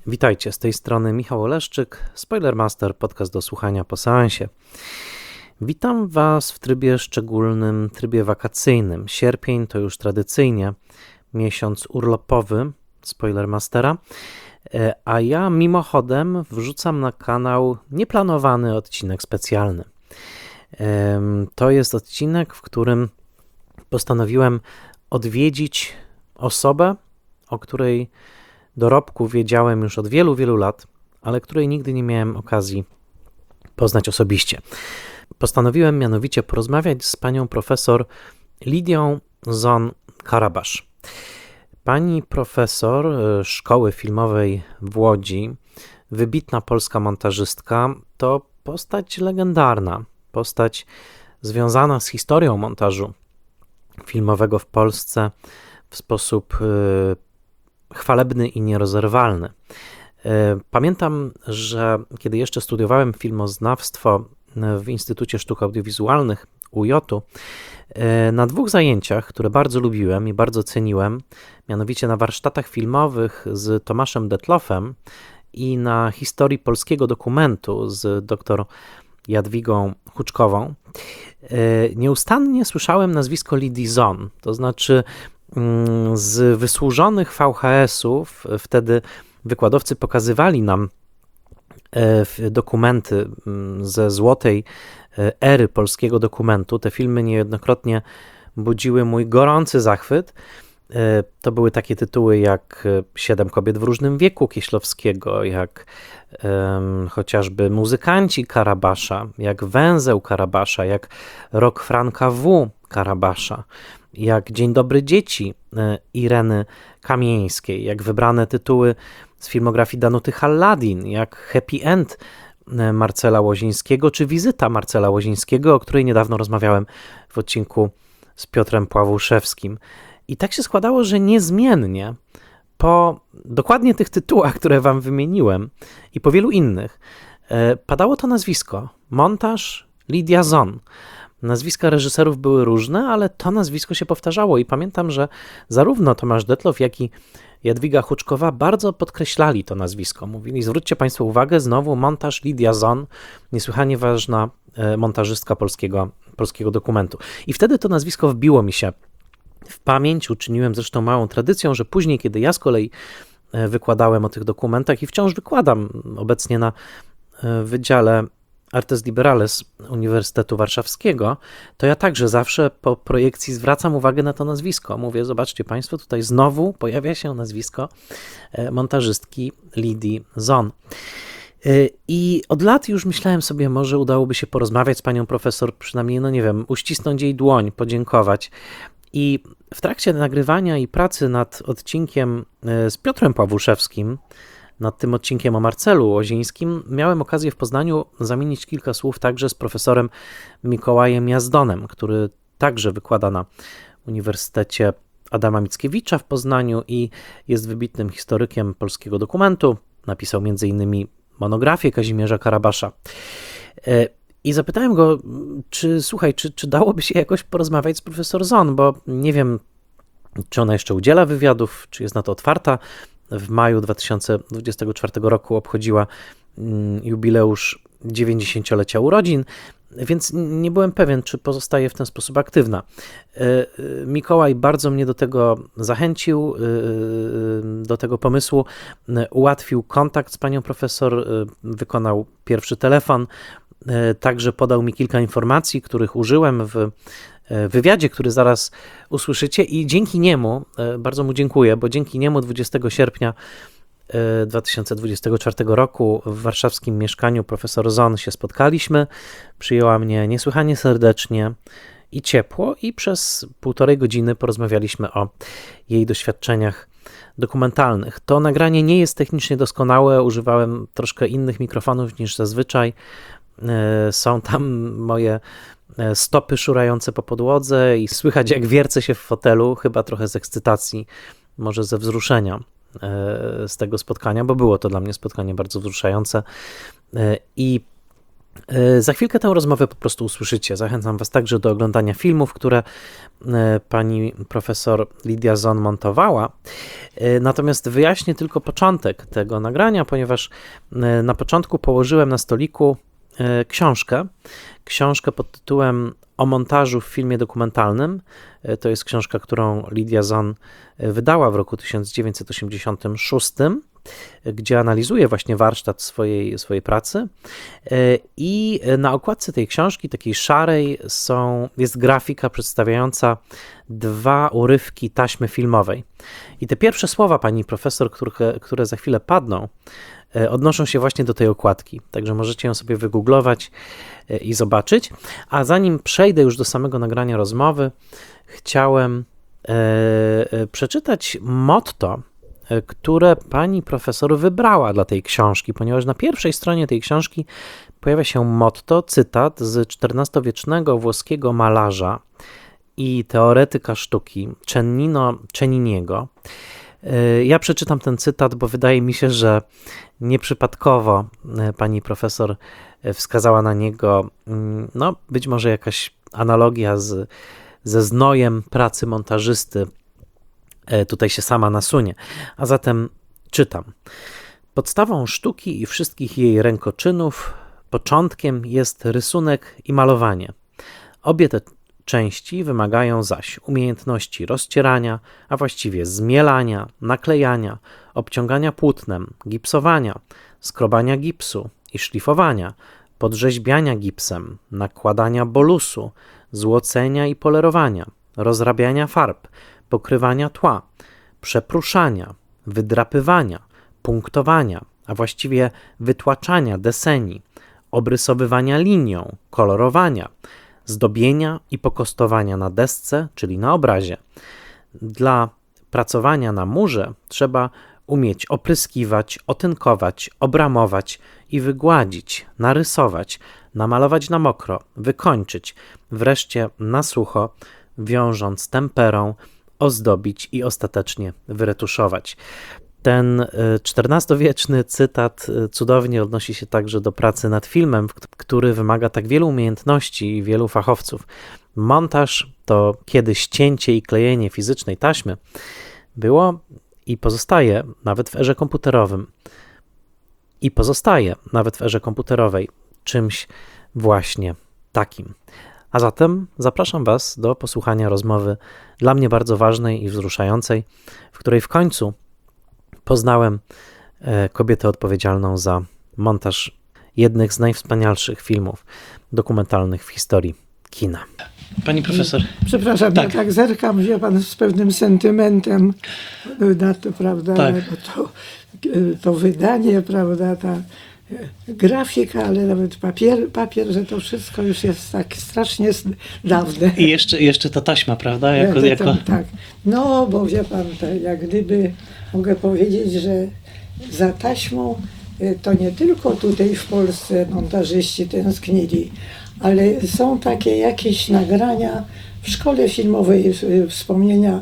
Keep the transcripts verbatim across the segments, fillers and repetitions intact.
Witajcie, z tej strony Michał Oleszczyk, Spoilermaster, podcast do słuchania po seansie. Witam Was w trybie szczególnym, trybie wakacyjnym. Sierpień to już tradycyjnie miesiąc urlopowy Spoilermastera, a ja mimochodem wrzucam na kanał nieplanowany odcinek specjalny. To jest odcinek, w którym postanowiłem odwiedzić osobę, o której dorobku wiedziałem już od wielu, wielu lat, ale której nigdy nie miałem okazji poznać osobiście. Postanowiłem mianowicie porozmawiać z panią profesor Lidią Zon-Karabasz. Pani profesor Szkoły Filmowej w Łodzi, wybitna polska montażystka, to postać legendarna, postać związana z historią montażu filmowego w Polsce w sposób chwalebny i nierozerwalny. Pamiętam, że kiedy jeszcze studiowałem filmoznawstwo w Instytucie Sztuk Audiowizualnych U J-u, na dwóch zajęciach, które bardzo lubiłem i bardzo ceniłem, mianowicie na warsztatach filmowych z Tomaszem Detlofem i na historii polskiego dokumentu z dr Jadwigą Huczkową, nieustannie słyszałem nazwisko Lidii Zon, to znaczy z wysłużonych V H S-ów, wtedy wykładowcy pokazywali nam dokumenty ze złotej ery polskiego dokumentu. Te filmy niejednokrotnie budziły mój gorący zachwyt. To były takie tytuły jak Siedem kobiet w różnym wieku Kieślowskiego, jak um, chociażby Muzykanci Karabasza, jak Węzeł Karabasza, jak Rok Franka W. Karabasza, jak Dzień dobry dzieci Ireny Kamieńskiej, jak wybrane tytuły z filmografii Danuty Halladin, jak Happy End Marcela Łozińskiego, czy Wizyta Marcela Łozińskiego, o której niedawno rozmawiałem w odcinku z Piotrem Pławuszewskim. I tak się składało, że niezmiennie po dokładnie tych tytułach, które wam wymieniłem i po wielu innych, padało to nazwisko, montaż Lidia Zon. Nazwiska reżyserów były różne, ale to nazwisko się powtarzało i pamiętam, że zarówno Tomasz Detlof, jak i Jadwiga Huczkowa bardzo podkreślali to nazwisko. Mówili, zwróćcie Państwo uwagę, znowu montaż Lidia Zon, niesłychanie ważna montażystka polskiego, polskiego dokumentu. I wtedy to nazwisko wbiło mi się w pamięć, uczyniłem zresztą małą tradycją, że później, kiedy ja z kolei wykładałem o tych dokumentach i wciąż wykładam obecnie na Wydziale Artes Liberales Uniwersytetu Warszawskiego, to ja także zawsze po projekcji zwracam uwagę na to nazwisko. Mówię, zobaczcie Państwo, tutaj znowu pojawia się nazwisko montażystki Lidii Zon. I od lat już myślałem sobie, może udałoby się porozmawiać z panią profesor, przynajmniej, no nie wiem, uścisnąć jej dłoń, podziękować. I w trakcie nagrywania i pracy nad odcinkiem z Piotrem Pławuszewskim, nad tym odcinkiem o Marcelu Łozińskim, miałem okazję w Poznaniu zamienić kilka słów także z profesorem Mikołajem Jazdonem, który także wykłada na Uniwersytecie Adama Mickiewicza w Poznaniu i jest wybitnym historykiem polskiego dokumentu. Napisał między innymi monografię Kazimierza Karabasza. I zapytałem go, czy słuchaj, czy, czy dałoby się jakoś porozmawiać z profesor Zon, bo nie wiem, czy ona jeszcze udziela wywiadów, czy jest na to otwarta. W maju dwa tysiące dwudziestego czwartego roku obchodziła jubileusz dziewięćdziesięciolecia urodzin, więc nie byłem pewien, czy pozostaje w ten sposób aktywna. Mikołaj bardzo mnie do tego zachęcił, do tego pomysłu, ułatwił kontakt z panią profesor, wykonał pierwszy telefon, także podał mi kilka informacji, których użyłem w wywiadzie, który zaraz usłyszycie i dzięki niemu, bardzo mu dziękuję, bo dzięki niemu dwudziestego sierpnia dwa tysiące dwudziestego czwartego roku w warszawskim mieszkaniu profesor Zon się spotkaliśmy, przyjęła mnie niesłychanie serdecznie i ciepło i przez półtorej godziny porozmawialiśmy o jej doświadczeniach dokumentalnych. To nagranie nie jest technicznie doskonałe, używałem troszkę innych mikrofonów niż zazwyczaj, są tam moje stopy szurające po podłodze i słychać, jak wiercę się w fotelu, chyba trochę z ekscytacji, może ze wzruszenia z tego spotkania, bo było to dla mnie spotkanie bardzo wzruszające i Za chwilkę tę rozmowę po prostu usłyszycie. Zachęcam Was także do oglądania filmów, które pani profesor Lidia Zon montowała. Natomiast wyjaśnię tylko początek tego nagrania, ponieważ na początku położyłem na stoliku książkę. Książkę pod tytułem O montażu w filmie dokumentalnym. To jest książka, którą Lidia Zon wydała w roku tysiąc dziewięćset osiemdziesiątym szóstym, gdzie analizuje właśnie warsztat swojej, swojej pracy. I na okładce tej książki, takiej szarej, są, jest grafika przedstawiająca dwa urywki taśmy filmowej. I te pierwsze słowa pani profesor, które, które za chwilę padną, odnoszą się właśnie do tej okładki. Także możecie ją sobie wygooglować i zobaczyć. A zanim przejdę już do samego nagrania rozmowy, chciałem e, przeczytać motto, które pani profesor wybrała dla tej książki, ponieważ na pierwszej stronie tej książki pojawia się motto, cytat z czternastowiecznego włoskiego malarza i teoretyka sztuki Cennino Cenniniego. Ja przeczytam ten cytat, bo wydaje mi się, że nieprzypadkowo pani profesor wskazała na niego, no być może jakaś analogia z, ze znojem pracy montażysty tutaj się sama nasunie. A zatem czytam. Podstawą sztuki i wszystkich jej rękoczynów, początkiem jest rysunek i malowanie. Obie te części wymagają zaś umiejętności rozcierania, a właściwie zmielania, naklejania, obciągania płótnem, gipsowania, skrobania gipsu i szlifowania, podrzeźbiania gipsem, nakładania bolusu, złocenia i polerowania, rozrabiania farb, pokrywania tła, przepruszania, wydrapywania, punktowania, a właściwie wytłaczania deseni, obrysowywania linią, kolorowania, zdobienia i pokostowania na desce, czyli na obrazie. Dla pracowania na murze trzeba umieć opryskiwać, otynkować, obramować i wygładzić, narysować, namalować na mokro, wykończyć, wreszcie na sucho, wiążąc temperą, ozdobić i ostatecznie wyretuszować. Ten czternastowieczny cytat cudownie odnosi się także do pracy nad filmem, który wymaga tak wielu umiejętności i wielu fachowców. Montaż to kiedyś cięcie i klejenie fizycznej taśmy było i pozostaje nawet w erze komputerowym. I pozostaje nawet w erze komputerowej czymś właśnie takim. A zatem zapraszam Was do posłuchania rozmowy dla mnie bardzo ważnej i wzruszającej, w której w końcu poznałem kobietę odpowiedzialną za montaż jednych z najwspanialszych filmów dokumentalnych w historii kina. Pani profesor. Przepraszam, tak. Ja tak zerkam, wie pan, z pewnym sentymentem na to, prawda, tak. to, to wydanie, prawda, ta grafika, ale nawet papier, papier, że to wszystko już jest tak strasznie dawne. I jeszcze, jeszcze ta taśma, prawda? Jako, to, jako... to, tak, no bo wie pan, to jak gdyby mogę powiedzieć, że za taśmą to nie tylko tutaj w Polsce montażyści tęsknili, ale są takie jakieś nagrania w szkole filmowej, wspomnienia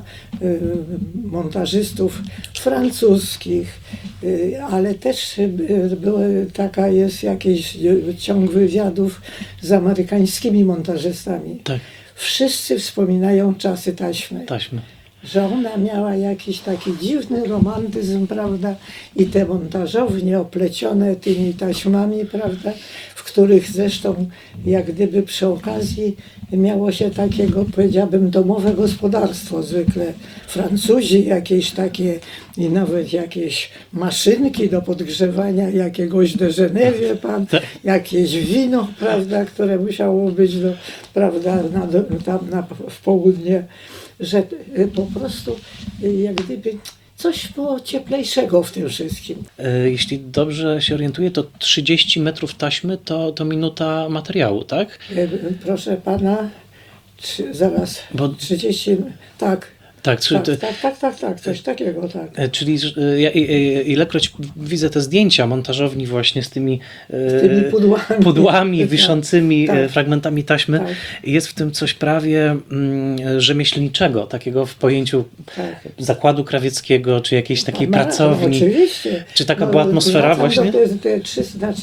montażystów francuskich, ale też były, taka jest jakiś ciąg wywiadów z amerykańskimi montażystami. Tak. Wszyscy wspominają czasy taśmy. Taśmy. Że ona miała jakiś taki dziwny romantyzm, prawda, i te montażownie oplecione tymi taśmami, prawda, w których zresztą jak gdyby przy okazji miało się takiego, powiedziałabym, domowe gospodarstwo zwykle. Francuzi jakieś takie i nawet jakieś maszynki do podgrzewania jakiegoś déjeuner, wie pan, jakieś wino, prawda, które musiało być, do, prawda, na, tam na, w południe, że po prostu jak gdyby coś było cieplejszego w tym wszystkim. Jeśli dobrze się orientuję, to trzydzieści metrów taśmy to, to minuta materiału, tak? Proszę pana, trzy, zaraz, Bo... trzydzieści, tak. Tak, tak, to, tak, tak, tak, tak, coś takiego, tak. Czyli ja ilekroć widzę te zdjęcia montażowni właśnie z tymi, z tymi pudłami, pudłami wiszącymi tak, fragmentami taśmy, tak. Jest w tym coś prawie mm, rzemieślniczego, takiego w pojęciu tak. zakładu krawieckiego, czy jakiejś takiej Ma, pracowni. No, oczywiście. Czy taka no, była atmosfera no, właśnie? To, to, to, to, znaczy,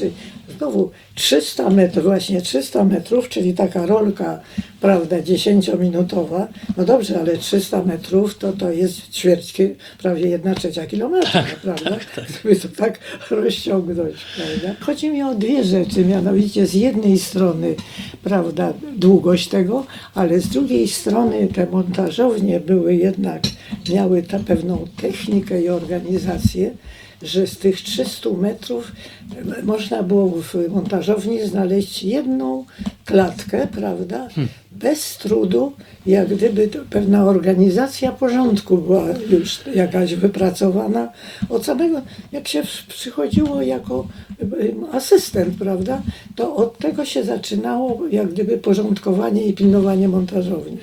znowu trzysta metrów, właśnie trzysta metrów, czyli taka rolka, prawda, dziesięciominutowa. No dobrze, ale trzysta metrów to to jest ćwierć, ki- prawie jedna trzecia kilometra, prawda? Gdyby to tak rozciągnąć, prawda? Chodzi mi o dwie rzeczy, mianowicie z jednej strony, prawda, długość tego, ale z drugiej strony te montażownie były jednak, miały ta pewną technikę i organizację, że z tych trzystu metrów można było w montażowni znaleźć jedną klatkę, prawda, bez trudu, jak gdyby to pewna organizacja porządku była już jakaś wypracowana od samego, jak się przychodziło jako asystent, prawda, to od tego się zaczynało jak gdyby porządkowanie i pilnowanie montażowni.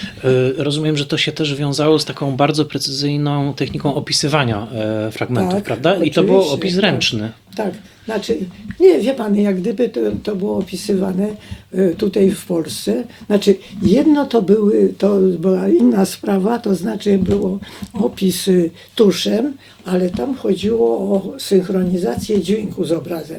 Y, Rozumiem, że to się też wiązało z taką bardzo precyzyjną techniką opisywania e, fragmentów, Tak, prawda? I to był oczywiście, opis tak. ręczny. Tak, znaczy, nie, wie pan, jak gdyby to, to było opisywane y, tutaj w Polsce, znaczy jedno to były, to była inna sprawa, to znaczy było opis y, tuszem, ale tam chodziło o synchronizację dźwięku z obrazem.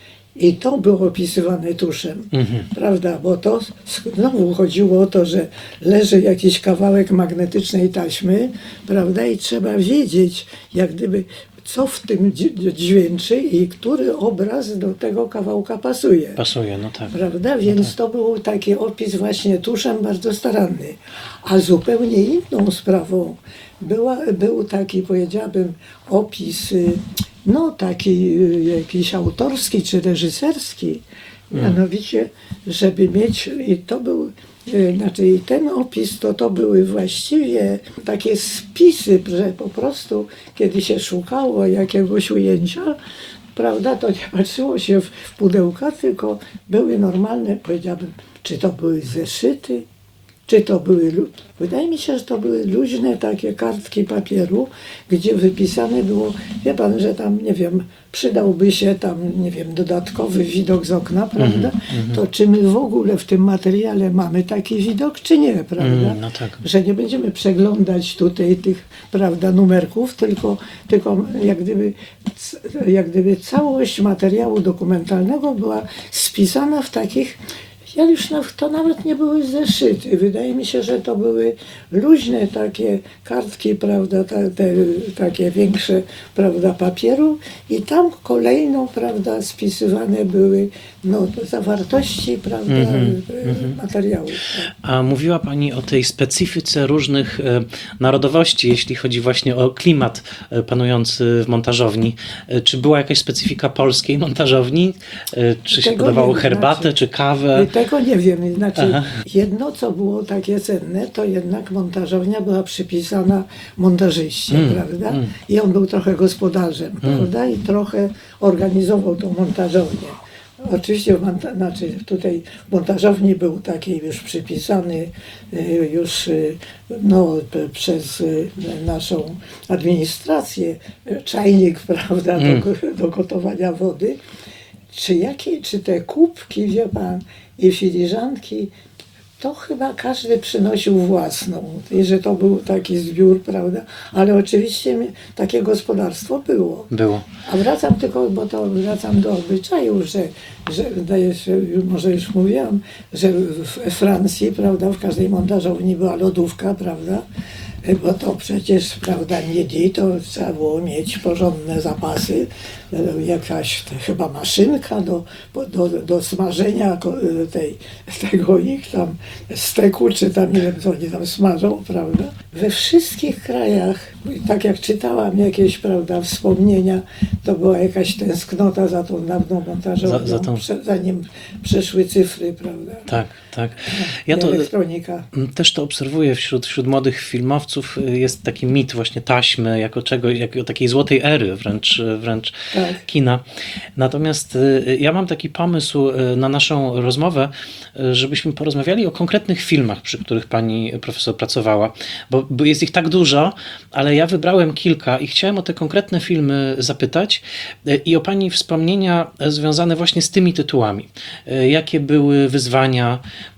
I to było opisywane tuszem, Mhm. prawda, bo to znowu chodziło o to, że leży jakiś kawałek magnetycznej taśmy, prawda, i trzeba wiedzieć, jak gdyby, co w tym dź- dźwięczy i który obraz do tego kawałka pasuje. Pasuje, no tak. Prawda? Więc to był taki opis właśnie tuszem bardzo staranny. A zupełnie inną sprawą była, był taki, powiedziałabym, opis, y, no taki y, jakiś autorski czy reżyserski. Mianowicie, żeby mieć, i to był, y, znaczy i ten opis, to to były właściwie takie spisy, że po prostu, kiedy się szukało jakiegoś ujęcia, prawda, to nie patrzyło się w, w pudełka, tylko były normalne, powiedziałbym, czy to były zeszyty, czy to były, lu- wydaje mi się, że to były luźne takie kartki papieru, gdzie wypisane było, wie pan, że tam, nie wiem, przydałby się tam, nie wiem, dodatkowy widok z okna, prawda? To czy my w ogóle w tym materiale mamy taki widok, czy nie, prawda? Mm, no tak. Że nie będziemy przeglądać tutaj tych, prawda, numerków, tylko, tylko jak gdyby, c- jak gdyby całość materiału dokumentalnego była spisana w takich, ja już na, to nawet nie były zeszyty. Wydaje mi się, że to były luźne takie kartki, prawda, ta, te, takie większe, prawda, papieru i tam kolejno, prawda, spisywane były no, zawartości, prawda, Mhm, e, materiału. Tak. A mówiła Pani o tej specyfice różnych e, narodowości, jeśli chodzi właśnie o klimat e, panujący w montażowni. E, Czy była jakaś specyfika polskiej montażowni? E, Czy się Tego podawało nie, herbatę, znaczy- czy kawę? Tego nie wiem. Znaczy, Aha. jedno, co było takie cenne, to jednak montażownia była przypisana montażyście, Mm, prawda? mm. I on był trochę gospodarzem, prawda? I trochę organizował tą montażownię. Oczywiście w monta- znaczy tutaj w montażowni był taki już przypisany y, już y, no, p- przez y, naszą administrację y, czajnik, prawda, Mm. do, go- do gotowania wody. Czy jakie, czy te kubki, wie pan, i filiżanki, to chyba każdy przynosił własną, i że to był taki zbiór, prawda, ale oczywiście mi- takie gospodarstwo było. Było. A wracam tylko, bo to wracam do obyczaju, że, że wydaje się, już- może już mówiłam, że w Francji, prawda, w każdej montażowni była lodówka, prawda, bo to przecież, prawda, miedzi, to trzeba było mieć porządne zapasy, e, jakaś te, chyba maszynka do, do, do smażenia ko- tej, tego ich tam steku, czy tam nie wiem, co oni tam smażą, prawda. We wszystkich krajach, tak jak czytałam jakieś, prawda, wspomnienia, to była jakaś tęsknota za tą dawną montażownią, Za- za tą- prze, zanim przeszły cyfry, prawda, Tak, tak. Ja to elektronika. też to obserwuję wśród, wśród młodych filmowców. Jest taki mit właśnie taśmy, jako czego, jako takiej złotej ery wręcz, wręcz Tak. kina. Natomiast y, ja mam taki pomysł y, na naszą rozmowę, y, żebyśmy porozmawiali o konkretnych filmach, przy których pani profesor pracowała, bo, bo jest ich tak dużo, ale ja wybrałem kilka i chciałem o te konkretne filmy zapytać y, i o pani wspomnienia związane właśnie z tymi tytułami. Y, Jakie były wyzwania,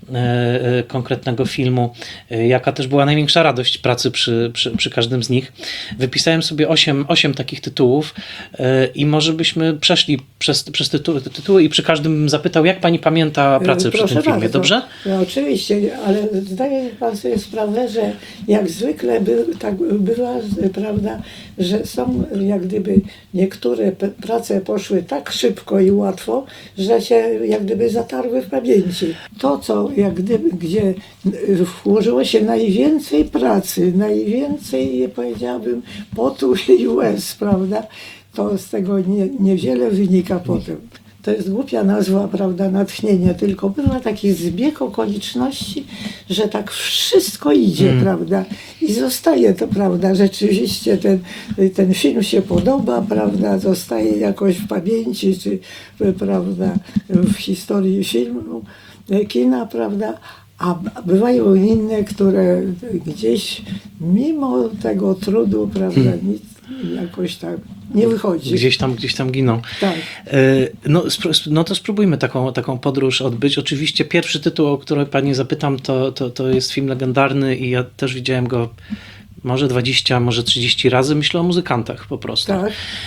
e, konkretnego filmu, e, jaka też była największa radość pracy przy, przy, przy każdym z nich. Wypisałem sobie osiem, osiem takich tytułów e, i może byśmy przeszli przez, przez tytuły, te tytuły i przy każdym bym zapytał, jak pani pamięta pracę przy Proszę tym filmie, bardzo. dobrze? No, oczywiście, ale zdaje pan sobie sprawę, że jak zwykle by, tak bywa, prawda, że są jak gdyby niektóre p- prace poszły tak szybko i łatwo, że się jak gdyby zatarły w pamięci. To, co jak gdyby, gdzie włożyło się najwięcej pracy, najwięcej, powiedziałabym, potu i łez, prawda, to z tego nie, niewiele wynika potem. To jest głupia nazwa, prawda, natchnienie, tylko była taki zbieg okoliczności, że tak wszystko idzie, Mm. prawda, i zostaje to, prawda, rzeczywiście ten, ten film się podoba, prawda, zostaje jakoś w pamięci, czy, prawda, w historii filmu, kina, prawda, a bywają inne, które gdzieś mimo tego trudu, prawda, nic jakoś tak nie wychodzi. Gdzieś tam, gdzieś tam giną. Tak. E, No, spró- no to spróbujmy taką, taką podróż odbyć. Oczywiście pierwszy tytuł, o który pani zapytam, to, to, to jest film legendarny i ja też widziałem go może dwadzieścia, może trzydzieści razy. Myślę o muzykantach po prostu. Tak.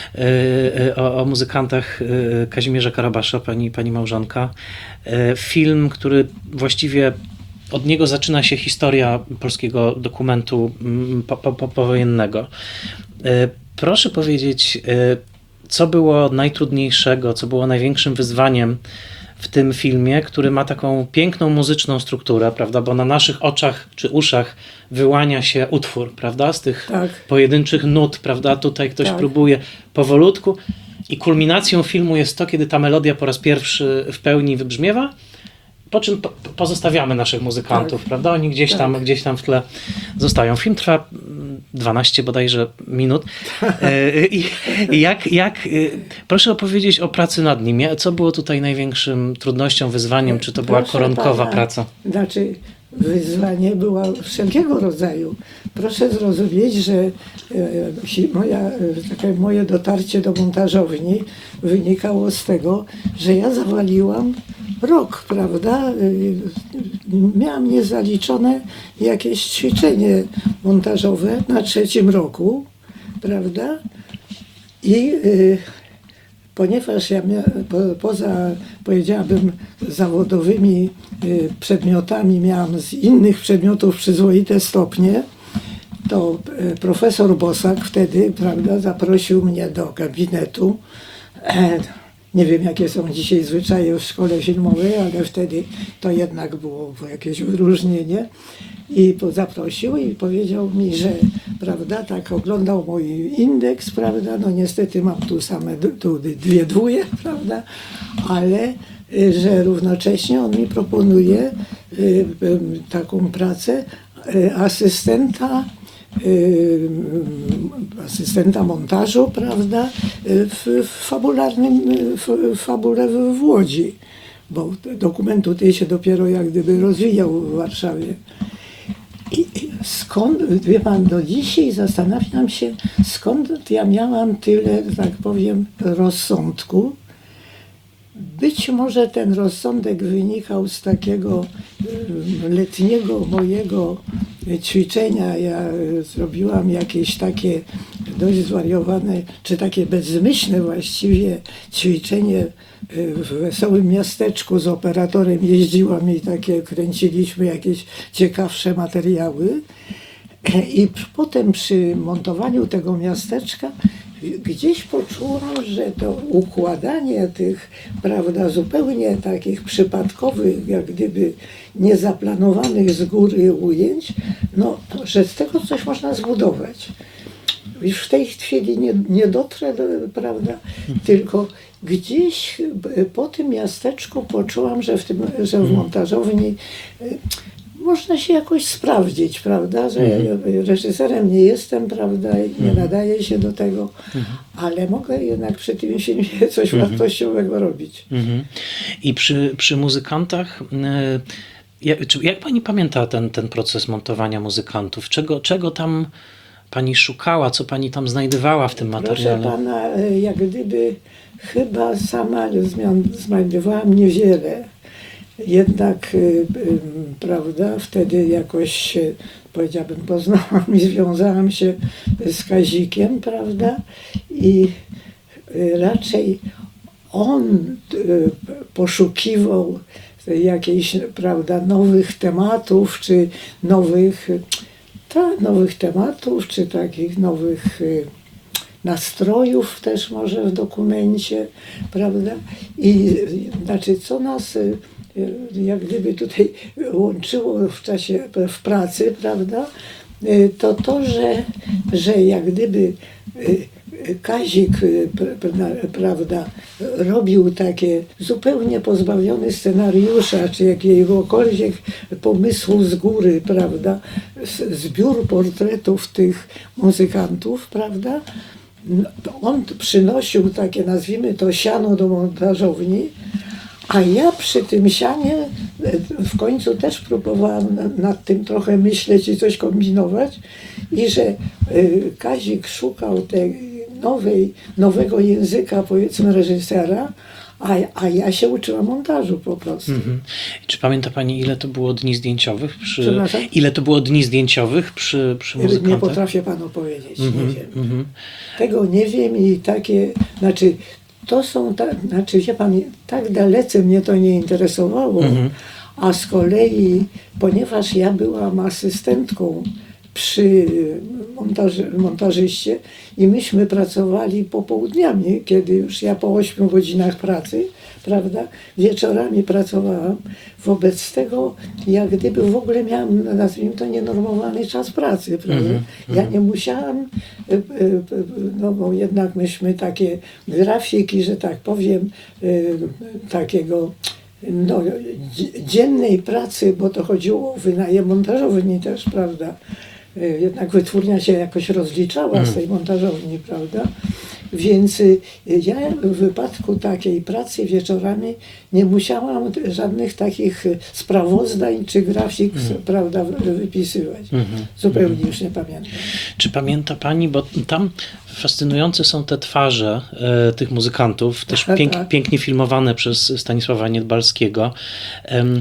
E, e, O, o muzykantach e, Kazimierza Karabasza, pani, pani małżonka. E, Film, który właściwie od niego zaczyna się historia polskiego dokumentu mm, po, po, po, powojennego. E, Proszę powiedzieć, e, co było najtrudniejszego, co było największym wyzwaniem w tym filmie, który ma taką piękną muzyczną strukturę, prawda? Bo na naszych oczach czy uszach wyłania się utwór, prawda? Z tych Tak. pojedynczych nut, prawda? Tutaj ktoś Tak. próbuje powolutku i kulminacją filmu jest to, kiedy ta melodia po raz pierwszy w pełni wybrzmiewa, po czym po, pozostawiamy naszych muzykantów, Tak. prawda? Oni gdzieś tam, Tak. gdzieś tam w tle zostają. Film trwa mm, dwanaście bodajże minut. E, I, i jak, jak, e, proszę opowiedzieć o pracy nad nim. Ja- Co było tutaj największą trudnością, wyzwaniem? Czy to była Proszę koronkowa pana, praca? Znaczy, wyzwanie było wszelkiego rodzaju. Proszę zrozumieć, że e, hi- moja, e, takie moje dotarcie do montażowni wynikało z tego, że ja zawaliłam rok, prawda? E, Miałam niezaliczone jakieś ćwiczenie montażowe na trzecim roku, prawda? I y, ponieważ ja mia, po, poza, powiedziałabym, zawodowymi y, przedmiotami miałam z innych przedmiotów przyzwoite stopnie, to y, profesor Bosak wtedy, prawda, zaprosił mnie do gabinetu. E, nie wiem, jakie są dzisiaj zwyczaje w szkole filmowej, ale wtedy to jednak było jakieś wyróżnienie. I po- zaprosił i powiedział mi, że, prawda, tak oglądał mój indeks, prawda, no niestety mam tu same d- tu dwie dwóje, prawda, ale y, że równocześnie on mi proponuje y, y, taką pracę y, asystenta y, asystenta montażu, prawda, y, w, w fabularnym, y, w, w fabule w, w Łodzi, bo dokument tutaj się dopiero jak gdyby rozwijał w Warszawie. I i skąd, wie pan, do dzisiaj zastanawiam się, skąd ja miałam tyle, że tak powiem, rozsądku. Być może ten rozsądek wynikał z takiego y, letniego mojego ćwiczenia. Ja y, zrobiłam jakieś takie dość zwariowane, czy takie bezmyślne właściwie ćwiczenie y, w wesołym miasteczku z operatorem jeździłam i takie kręciliśmy jakieś ciekawsze materiały. I p- potem przy montowaniu tego miasteczka gdzieś poczułam, że to układanie tych, prawda, zupełnie takich przypadkowych, jak gdyby niezaplanowanych z góry ujęć, no, to, że z tego coś można zbudować. Już w tej chwili nie, nie dotrę, do, prawda, tylko gdzieś b- po tym miasteczku poczułam, że w, tym, że w montażowni y, można się jakoś sprawdzić, prawda, że ja reżyserem nie jestem, prawda, i nie nadaję się do tego, ale mogę jednak przy tym filmie coś wartościowego robić. Mhm. I przy, przy muzykantach, e, jak, czy, jak pani pamięta ten, ten proces montowania muzykantów? Czego, czego tam pani szukała, co pani tam znajdowała w tym Proszę materiale? pana, y, jak gdyby chyba sama zmian- znajdowałam niewiele, jednak, y, y, prawda, wtedy jakoś się, powiedziałabym, poznałam i związałam się z Kazikiem, prawda, i y, raczej on y, poszukiwał jakichś, prawda, nowych tematów, czy nowych, tak, nowych tematów, czy takich nowych y, nastrojów też może w dokumencie, prawda? I y, znaczy, co nas y, y, jak gdyby tutaj łączyło w czasie, w pracy, prawda? Y, to to, że, że jak gdyby y, Kazik, y, pr- pr- prawda, robił takie zupełnie pozbawione scenariusza, czy jakiegokolwiek pomysłu z góry, prawda, z- zbiór portretów tych muzykantów, prawda, no, to on przynosił takie, nazwijmy to, siano do montażowni, a ja przy tym sianie e, w końcu też próbowałam na- nad tym trochę myśleć i coś kombinować, i że e, Kazik szukał tej nowej, nowego języka, powiedzmy, reżysera, a, a ja się uczyłam montażu po prostu. Mhm. I czy pamięta pani, ile to było dni zdjęciowych? Przy, Przepraszam? ile to było dni zdjęciowych przy, przy Nie muzykantach? potrafię panu powiedzieć, nie Mhm, wiem. mhm. Tego nie wiem i takie, znaczy to są, ta, znaczy wie pan, tak dalece mnie to nie interesowało, Mhm. a z kolei, ponieważ ja byłam asystentką przy montaży, montażyście i myśmy pracowali popołudniami, kiedy już ja po ośmiu godzinach pracy, prawda, wieczorami pracowałam, wobec tego jak gdyby w ogóle miałam, nazwijmy to, nienormowany czas pracy, prawda. Ja nie musiałam, e, e, no bo jednak myśmy takie grafiki, że tak powiem, e, takiego no, dzie- dziennej pracy, bo to chodziło o wynajem montażowni też, prawda. E, Jednak wytwórnia się jakoś rozliczała z tej montażowni, prawda. Więc y, ja w wypadku takiej pracy wieczorami nie musiałam żadnych takich y, sprawozdań czy grafik, prawda, wy- wypisywać. Zupełnie już nie pamiętam. Czy pamięta pani, bo tam fascynujące są te twarze e, tych muzykantów, też Tak, pięk, tak. pięknie filmowane przez Stanisława Niedbalskiego. Em,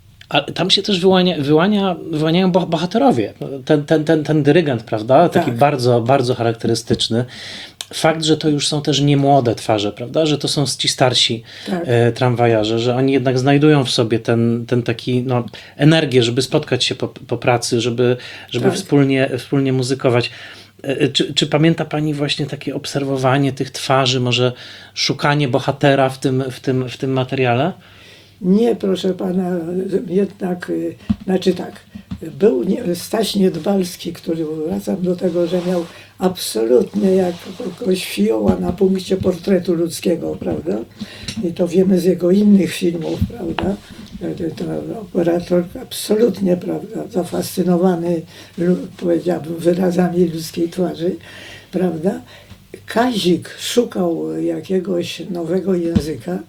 a tam się też wyłania, wyłania, wyłaniają boh- bohaterowie. Ten, ten, ten, ten dyrygent, prawda? Taki Tak. bardzo, bardzo charakterystyczny. Fakt, że to już są też niemłode twarze, prawda? Że to są ci starsi Tak. e, tramwajarze, że oni jednak znajdują w sobie ten, ten taki, no, energię, żeby spotkać się po, po pracy, żeby, żeby Tak. wspólnie, wspólnie muzykować. E, Czy, czy pamięta pani właśnie takie obserwowanie tych twarzy, może szukanie bohatera w tym, w tym, w tym materiale? Nie, proszę pana, jednak, y, znaczy tak, był nie, Staś Niedbalski, który, wracam do tego, że miał absolutnie jakąś fioła na punkcie portretu ludzkiego, prawda? I to wiemy z jego innych filmów, prawda? To operator absolutnie, prawda, zafascynowany, lu- powiedziałbym, wyrazami ludzkiej twarzy, prawda? Kazik szukał jakiegoś nowego języka,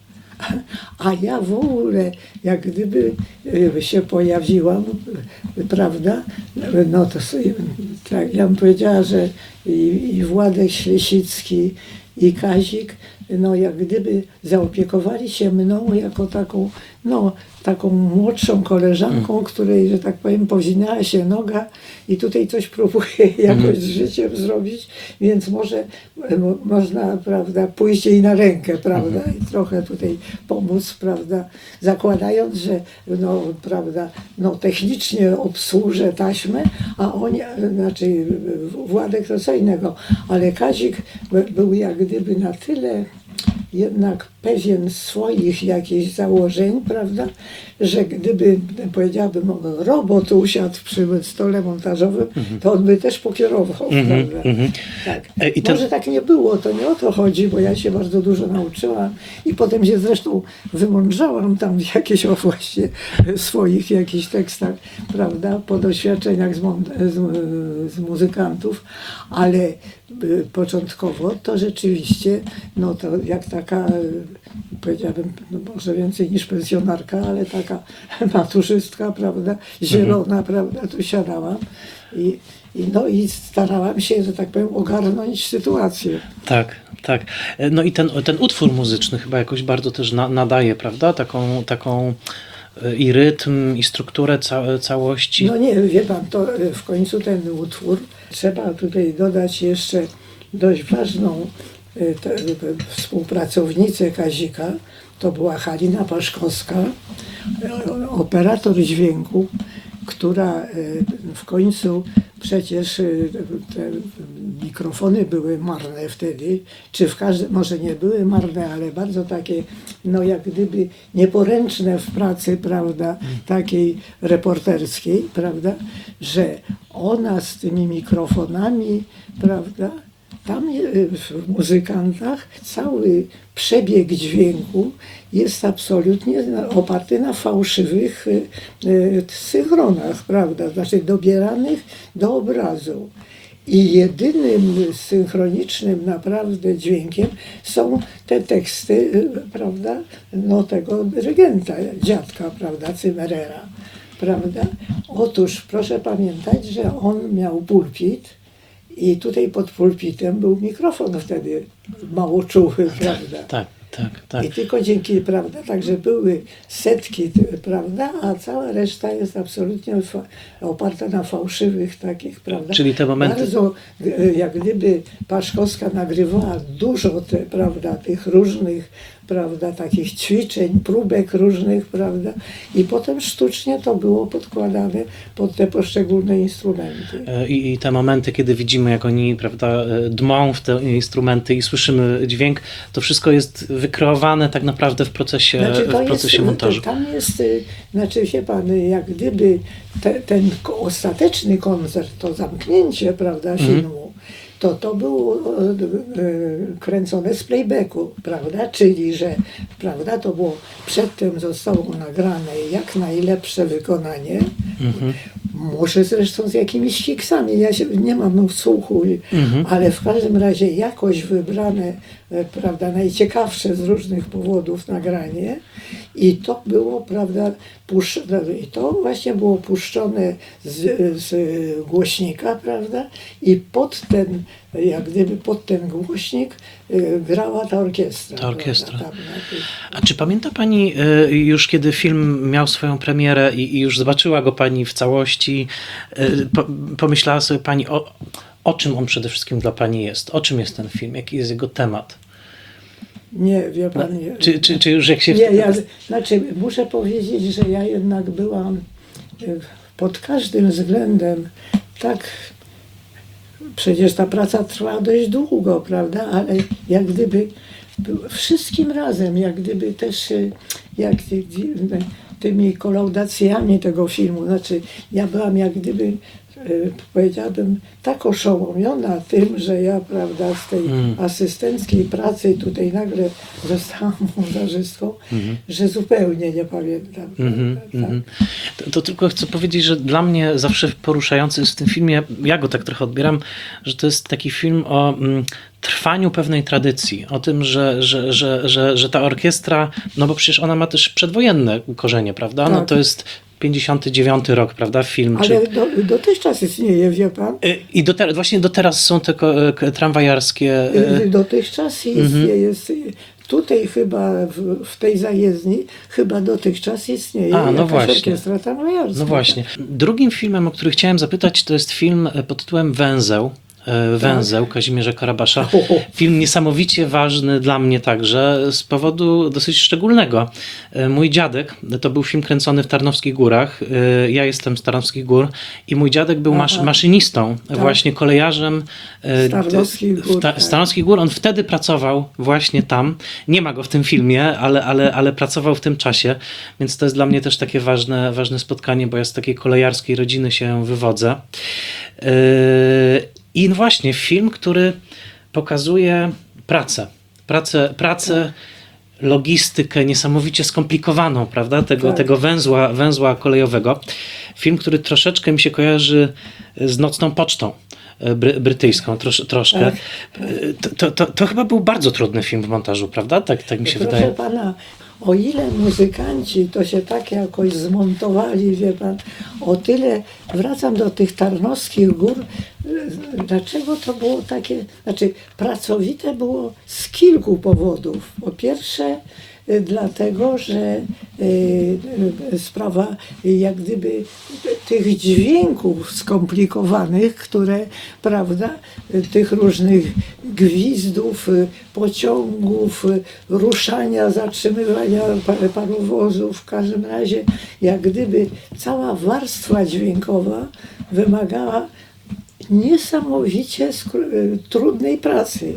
a ja w ogóle, jak gdyby y, się pojawiłam, y, prawda, no to sobie, tak, ja bym powiedziała, że i, i Władek Ślesicki, i Kazik, no jak gdyby zaopiekowali się mną jako taką, no, taką młodszą koleżanką, której, że tak powiem, powinęła się noga i tutaj coś próbuje jakoś z życiem zrobić, więc może mo, można, prawda, pójść jej na rękę, prawda, i trochę tutaj pomóc, prawda, zakładając, że no, prawda, no, technicznie obsłużę taśmę, a oni, znaczy Władek to co innego, ale Kazik był jak gdyby na tyle jednak pewien swoich jakichś założeń, prawda, że gdyby, powiedziałabym, robot usiadł przy stole montażowym, to on by też pokierował, prawda. Tak. E, i ten- Może tak nie było, to nie o to chodzi, bo ja się bardzo dużo nauczyłam i potem się zresztą wymądrzałam tam w jakichś o właśnie swoich jakichś tekstach, prawda, po doświadczeniach z, mon- z, z muzykantów, ale y, początkowo to rzeczywiście, no to jak taka, y, powiedziałabym, no może więcej niż pensjonarka, ale taka maturzystka, prawda, zielona, prawda, tu siadałam i, i no i starałam się, że tak powiem, ogarnąć sytuację. Tak, tak. E, No i ten, ten utwór muzyczny chyba jakoś bardzo też na, nadaje, prawda? Taką, taką y, i rytm, i strukturę ca całości. No nie, wie pan, to e, w końcu ten utwór, trzeba tutaj dodać jeszcze dość ważną e, te, e, współpracownicę Kazika, to była Halina Paszkowska, e, operator dźwięku, która e, w końcu przecież e, te mikrofony były marne wtedy, czy w każdym, może nie były marne, ale bardzo takie, no jak gdyby nieporęczne w pracy, prawda, takiej reporterskiej, prawda, że ona z tymi mikrofonami, prawda, tam e, w muzykantach cały przebieg dźwięku jest absolutnie na- oparty na fałszywych e, e, synchronach, prawda, znaczy dobieranych do obrazu. I jedynym synchronicznym naprawdę dźwiękiem są te teksty, e, prawda, no tego dyrygenta, dziadka, prawda, Cymerera, prawda. Otóż proszę pamiętać, że on miał pulpit, i tutaj pod pulpitem był mikrofon wtedy mało czuchy, prawda? Tak, tak, tak. I tylko dzięki, prawda, także były setki, ty- prawda, a cała reszta jest absolutnie fa- oparta na fałszywych takich, prawda? Czyli te momenty- Bardzo, e, jak gdyby Paszkowska nagrywała dużo, te, prawda, tych różnych, prawda, takich ćwiczeń, próbek różnych, prawda, i potem sztucznie to było podkładane pod te poszczególne instrumenty. E, I, I te momenty, kiedy widzimy, jak oni, prawda, e, dmą w te instrumenty i słyszymy dźwięk, to wszystko jest wykreowane tak naprawdę w procesie, Znaczy, to w procesie jest, montażu. Tam jest, y, znaczy się pan, y, jak gdyby te, ten ko- ostateczny koncert, to zamknięcie, prawda, filmu, to to było e, e, kręcone z playbacku, prawda, czyli, że, prawda, to było, przedtem zostało nagrane jak najlepsze wykonanie, może zresztą z jakimiś fiksami, ja się, nie mam słuchu, ale w każdym razie jakoś wybrane, e, prawda, najciekawsze z różnych powodów nagranie i to było, prawda, pusz, i to właśnie było puszczone z, z głośnika, prawda, i pod ten, jak gdyby pod ten głośnik e, grała ta orkiestra. Ta orkiestra. Prawda, tam na tych- A czy pamięta Pani e, już, kiedy film miał swoją premierę i, i już zobaczyła go Pani w całości, e, po, pomyślała sobie Pani, o, o czym on przede wszystkim dla Pani jest? O czym jest ten film? Jaki jest jego temat? Nie, wie pan, nie. Czy, czy, czy już jak się... Nie, ja, znaczy muszę powiedzieć, że ja jednak byłam y, pod każdym względem tak, przecież ta praca trwa dość długo, prawda, ale jak gdyby wszystkim razem, jak gdyby też y, jak ty, ty, tymi kolaudacjami tego filmu, znaczy ja byłam jak gdyby y, powiedziałabym tak oszołomiona tym, że ja, prawda, z tej Mm. asystenckiej pracy tutaj nagle zostałam montażystką, że zupełnie nie pamiętam. Mhm, prawda, mhm. To, to tylko chcę powiedzieć, że dla mnie zawsze poruszający jest w tym filmie, ja go tak trochę odbieram, że to jest taki film o mm, trwaniu pewnej tradycji, o tym, że, że, że, że, że ta orkiestra, no bo przecież ona ma też przedwojenne korzenie, prawda? No Tak. to jest pięćdziesiąty dziewiąty rok, prawda? Film. Ale Czy... do, dotychczas istnieje, wie pan? Y, I do te, właśnie do teraz są te ko- k- tramwajarskie... y, Y, Dotychczas istnieje, jest, tutaj chyba w, w tej zajezdni chyba dotychczas istnieje A, no jakaś właśnie. orkiestra tramwajarska. No właśnie. Drugim filmem, o który chciałem zapytać, to jest film pod tytułem Węzeł. e, Węzeł Kazimierza Karabasza. Film niesamowicie ważny dla mnie także z powodu dosyć szczególnego. E, Mój dziadek, to był film kręcony w Tarnowskich Górach. E, Ja jestem z Tarnowskich Gór i mój dziadek był masz, Aha. maszynistą, właśnie kolejarzem e, Z Tarnowskich Gór, w ta, tak. z Tarnowskich Gór. On wtedy pracował właśnie tam. Nie ma go w tym filmie, ale, ale, ale pracował w tym czasie, więc to jest dla mnie też takie ważne, ważne spotkanie, bo ja z takiej kolejarskiej rodziny się wywodzę. Yy, I właśnie film, który pokazuje pracę. Pracę, pracę logistykę niesamowicie skomplikowaną, prawda, tego, Tak. tego węzła, węzła kolejowego. Film, który troszeczkę mi się kojarzy z Nocną Pocztą e, bry, brytyjską, trosz, troszkę. Tak. E, To, to, to, to chyba był bardzo trudny film w montażu, prawda? Tak, tak mi się Proszę wydaje. pana, o ile muzykanci to się tak jakoś zmontowali, wie pan, o tyle wracam do tych Tarnowskich Gór. Dlaczego to było takie, znaczy pracowite było z kilku powodów. Po pierwsze, y, dlatego, że y, y, sprawa y, jak gdyby tych dźwięków skomplikowanych, które, prawda, y, tych różnych gwizdów, y, pociągów, y, ruszania, zatrzymywania pa- parowozów, w każdym razie jak gdyby cała warstwa dźwiękowa wymagała niesamowicie skru- y, trudnej pracy.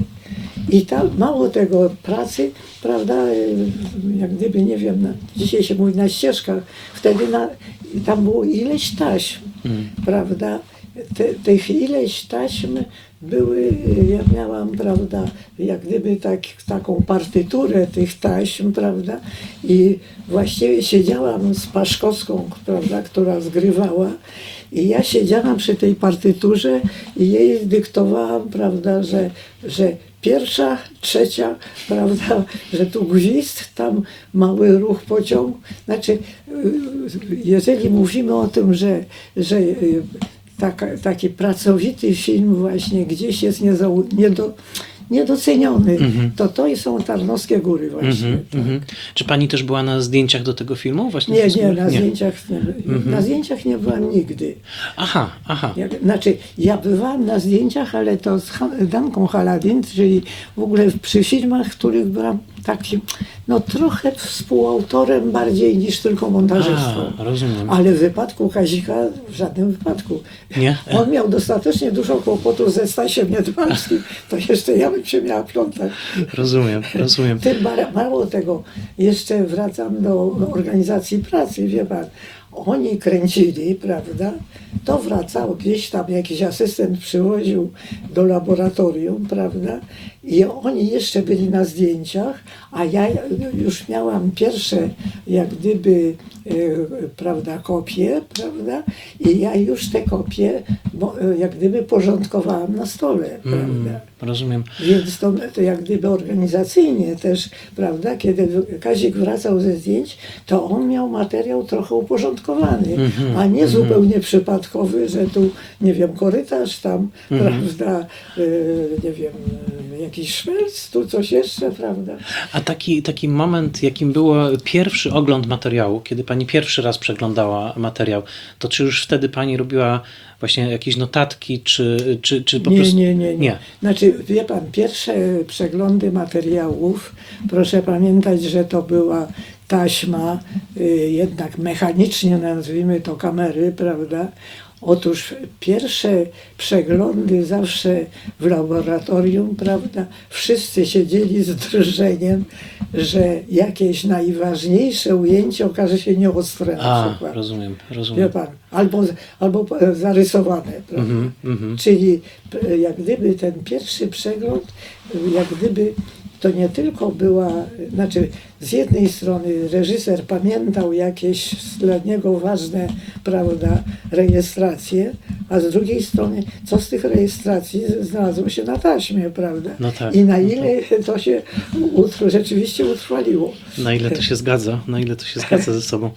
I tam mało tego pracy, prawda, y, jak gdyby, nie wiem, na, dzisiaj się mówi na ścieżkach, wtedy na, tam było ileś taśm, Mm. prawda, Te, tych ileś taśm były, y, ja miałam, prawda, jak gdyby tak, taką partyturę tych taśm, prawda, i właściwie siedziałam z Paszkowską, prawda, która zgrywała, i ja siedziałam przy tej partyturze i jej dyktowałam, prawda, że, że pierwsza, trzecia, prawda, że tu gwizd, tam mały ruch pociągu. Znaczy, y, jeżeli mówimy o tym, że, że y, taka, taki pracowity film właśnie gdzieś jest niezau, niedo, niedoceniony, Mhm. to to są Tarnowskie Góry właśnie. Mhm, tak. mhm. Czy pani też była na zdjęciach do tego filmu? Właśnie Nie, w nie, na nie. zdjęciach nie, na zdjęciach nie byłam nigdy. Aha, aha. Jak, znaczy, ja bywałam na zdjęciach, ale to z Ha- Danką Haladin, czyli w ogóle przy filmach, w których byłam takim, no trochę współautorem bardziej niż tylko montażystą. A, rozumiem. Ale w wypadku Kazika w żadnym wypadku. Nie? On miał dostatecznie dużo kłopotów ze Stasiem Niedbalskim, to jeszcze ja bym się miała plątać. Rozumiem, rozumiem. Tym ba- mało tego, jeszcze wracam do organizacji pracy, wie pan, oni kręcili, prawda, to wracało, gdzieś tam jakiś asystent przywoził do laboratorium, prawda, i oni jeszcze byli na zdjęciach, a ja już miałam pierwsze, jak gdyby, e, prawda, kopie, prawda, i ja już te kopie, bo, e, jak gdyby porządkowałam na stole, prawda. Mm, rozumiem. Więc to, to jak gdyby organizacyjnie też, prawda, kiedy Kazik wracał ze zdjęć, to on miał materiał trochę uporządkowany, Mhm, a nie mhm. zupełnie przypadkowy, że tu, nie wiem, korytarz tam, Mhm. prawda, y, nie wiem, y, jakiś szmelc, tu coś jeszcze, prawda. A taki, taki moment, jakim było pierwszy ogląd materiału, kiedy pani pierwszy raz przeglądała materiał, to czy już wtedy pani robiła właśnie jakieś notatki, czy, czy, czy po nie, prostu... nie, nie, nie, Nie. Znaczy, wie pan, pierwsze przeglądy materiałów, proszę pamiętać, że to była taśma, y, jednak mechanicznie nazwijmy to kamery, prawda? Otóż pierwsze przeglądy zawsze w laboratorium, prawda? Wszyscy siedzieli z drżeniem, że jakieś najważniejsze ujęcie okaże się nieostre na A, przykład. rozumiem, Wie rozumiem. pan, albo, albo zarysowane, prawda? Mhm, mhm. Czyli p- jak gdyby ten pierwszy przegląd, jak gdyby to nie tylko była, znaczy z jednej strony reżyser pamiętał jakieś dla niego ważne, prawda, rejestracje, a z drugiej strony co z tych rejestracji znalazło się na taśmie, prawda? No tak, I na no ile to się utr- rzeczywiście utrwaliło. Na ile to się zgadza, na ile to się zgadza ze sobą.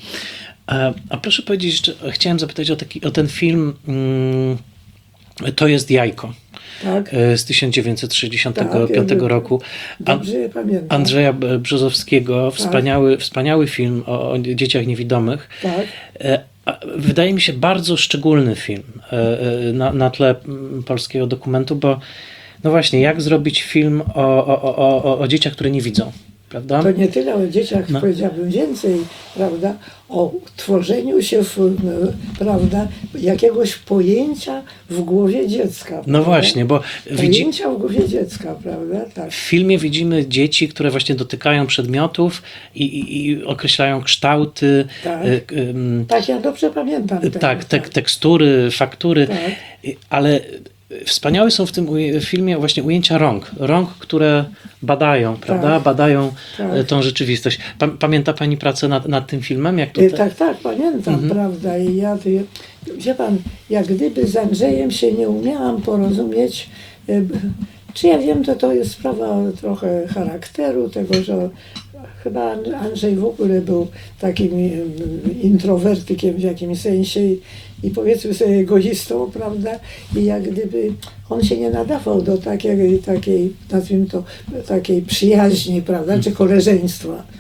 A, a proszę powiedzieć jeszcze, chciałem zapytać o, taki, o ten film mm, To jest jajko Tak? e, z tysiąc dziewięćset sześćdziesiątego piątego Tak, roku. An- Dobrze je pamiętam. Andrzeja Brzozowskiego, wspaniały, wspaniały film o, o dzieciach niewidomych. Tak. E, a Wydaje mi się bardzo szczególny film e, e, na, na tle mm, polskiego dokumentu, bo no właśnie, jak zrobić film o, o, o, o, o dzieciach, które nie widzą, prawda? To nie tyle o dzieciach, No. powiedziałbym więcej, prawda, o tworzeniu się, w, m, prawda, jakiegoś pojęcia w głowie dziecka. No prawda? właśnie, bo widzi, Pojęcia w głowie dziecka, prawda, tak. w filmie widzimy dzieci, które właśnie dotykają przedmiotów i, i, i określają kształty, Tak. y, ym, Tak, ja dobrze pamiętam. tego, tak, tek, tekstury, faktury, Tak. y, ale wspaniałe są w tym uje- filmie właśnie ujęcia rąk. Rąk, które badają, prawda? Tak. Badają Tak. y, tą rzeczywistość. Pa, pamięta pani pracę nad, nad tym filmem? Jak E, tutaj? Tak, tak, pamiętam, Mhm. prawda, i ja, ty- wie pan, jak gdyby z Andrzejem się nie umiałam porozumieć, e, b- czy ja wiem, to to jest sprawa trochę charakteru, tego, że chyba Andrzej w ogóle był takim em, introwertykiem w jakimś sensie i, i powiedzmy sobie egoistą, prawda, i jak gdyby on się nie nadawał do takiej, takiej nazwijmy to, takiej przyjaźni, prawda, czy koleżeństwa.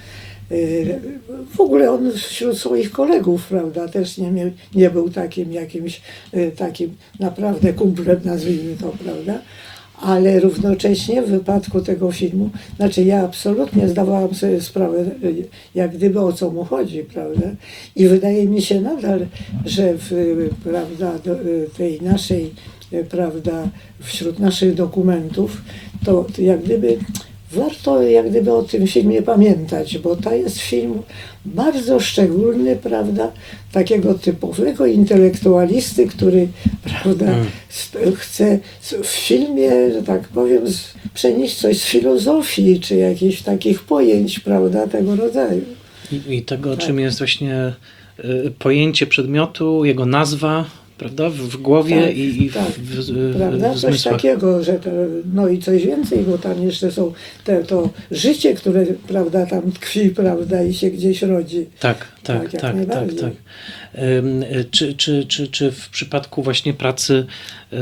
y, w ogóle on wśród swoich kolegów, prawda, też nie, miał, nie był takim jakimś y, takim naprawdę kumplem, nazwijmy to, prawda. Ale równocześnie w wypadku tego filmu, znaczy ja absolutnie zdawałam sobie sprawę, jak gdyby o co mu chodzi, prawda? I wydaje mi się nadal, że w, prawda, do, tej naszej, prawda, wśród naszych dokumentów, to jak gdyby warto jak gdyby o tym filmie pamiętać, bo to jest film bardzo szczególny, prawda, takiego typowego intelektualisty, który, prawda, Mm. chce w filmie, że tak powiem, z, przenieść coś z filozofii, czy jakichś takich pojęć, prawda, tego rodzaju. I, i tego, Tak. czym jest właśnie y, pojęcie przedmiotu, jego nazwa, prawda, w, w głowie Tak, i, i w, tak. w, w, Prawda? w Coś zmysłach. takiego, że to, no i coś więcej, bo tam jeszcze są te, to życie, które, prawda, tam tkwi, prawda, i się gdzieś rodzi. Tak, tak, Tak, jak tak, tak, najbardziej. tak. Ym, y, Czy, czy, czy, czy w przypadku właśnie pracy y,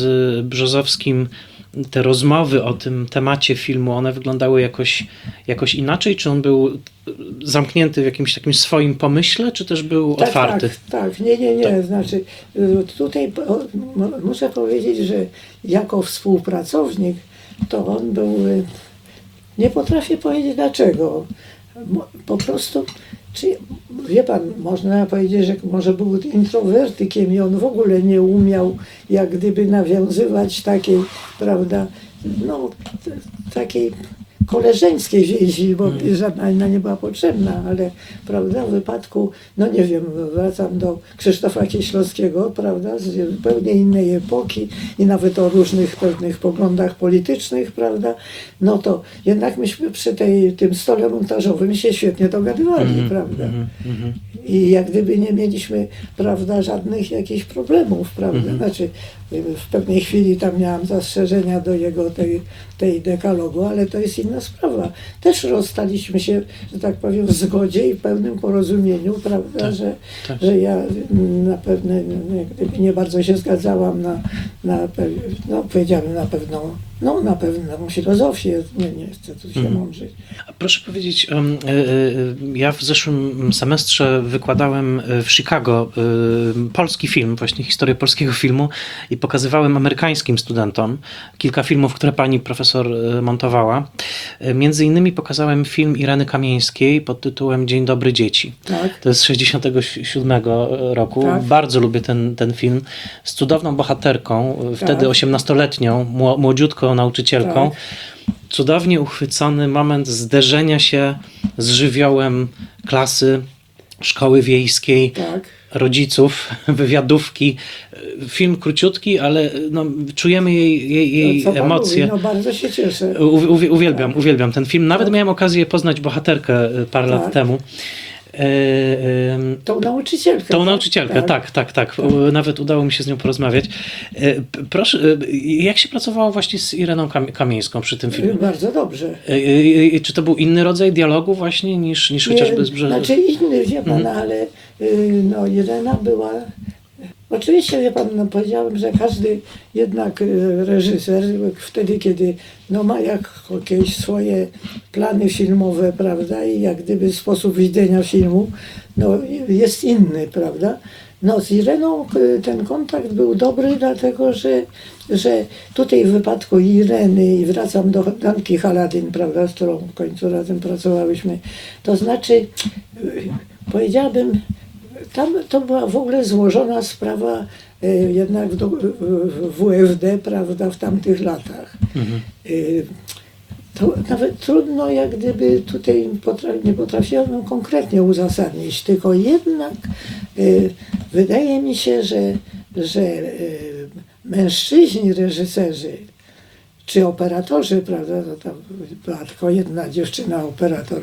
z Brzozowskim te rozmowy o tym temacie filmu, one wyglądały jakoś, jakoś inaczej? Czy on był y, zamknięty w jakimś takim swoim pomyśle, czy też był Tak, otwarty? tak, tak, nie, nie, nie, Tak. znaczy y, tutaj po- mo- muszę powiedzieć, że jako współpracownik to on był, y, nie potrafię powiedzieć dlaczego, Mo- po prostu, czy, wie pan, można powiedzieć, że może był introwertykiem i on w ogóle nie umiał jak gdyby nawiązywać takiej, prawda, no, t- takiej koleżeńskiej więzi, bo żadna inna nie była potrzebna, ale, prawda, w wypadku, no nie wiem, wracam do Krzysztofa Kieślowskiego, prawda, z zupełnie innej epoki i nawet o różnych pewnych poglądach politycznych, prawda, no to jednak myśmy przy tej, tym stole montażowym się świetnie dogadywali, Mhm, prawda. mhm, mhm. I jak gdyby nie mieliśmy, prawda, żadnych jakichś problemów, prawda. Mhm. Znaczy w pewnej chwili tam miałam zastrzeżenia do jego tej, tej dekalogu, ale to jest inna sprawa. Też rozstaliśmy się, że tak powiem, w zgodzie i w pełnym porozumieniu, prawda, Tak, że, tak. że ja na pewne, no, jak gdyby nie bardzo się zgadzałam na, na pew- no powiedziałabym na pewną, no na pewną filozofię, nie, nie chcę tu się Mhm. mądrzyć. A proszę powiedzieć, em, y, y, ja w zeszłym semestrze wykładałem w Chicago y, polski film, właśnie historię polskiego filmu i pokazywałem amerykańskim studentom kilka filmów, które pani profesor y, montowała. Y, Między innymi pokazałem film Ireny Kamieńskiej pod tytułem Dzień dobry dzieci. Tak. To jest z sześćdziesiątego siódmego roku. Tak. Bardzo lubię ten, ten film. Z cudowną bohaterką, y, wtedy Tak. osiemnastoletnią, mło- młodziutką nauczycielką. Tak. Cudownie uchwycony moment zderzenia się z żywiołem klasy, szkoły wiejskiej, Tak. rodziców, wywiadówki. Film króciutki, ale no, czujemy jej, jej, jej To, co pan emocje. mówi, no bardzo się cieszę. U- uwie- Uwielbiam, Tak. uwielbiam ten film. Nawet Tak. miałem okazję poznać bohaterkę y, parę Tak. lat temu. E, em, Tą nauczycielkę. Tą tak? nauczycielkę, tak, tak, tak. U- Nawet udało mi się z nią porozmawiać. E, p- Proszę, e, jak się pracowało właśnie z Ireną Kam- Kamieńską przy tym filmie? Bardzo dobrze. E, e, e, Czy to był inny rodzaj dialogu właśnie niż, niż chociażby z Brze... Znaczy inny, wie pan, Mhm. ale y, no, Irena była... Oczywiście, wie pan, no, powiedziałem, że każdy jednak y, reżyser wtedy, kiedy no, ma jakieś swoje plany filmowe, prawda, i jak gdyby sposób widzenia filmu, no, jest inny, prawda. No, z Ireną y, ten kontakt był dobry, dlatego że, że tutaj w wypadku Ireny, i wracam do Danki Haladyn, prawda, z którą w końcu razem pracowałyśmy, to znaczy, y, powiedziałabym, tam to była w ogóle złożona sprawa y, jednak w, do- w W F D, prawda, w tamtych latach. Mhm. Y, To nawet trudno, jak gdyby tutaj potra- nie potrafiłam ją konkretnie uzasadnić, tylko jednak y, wydaje mi się, że, że y, mężczyźni reżyserzy, czy operatorzy, prawda, no tam była tylko jedna dziewczyna operator,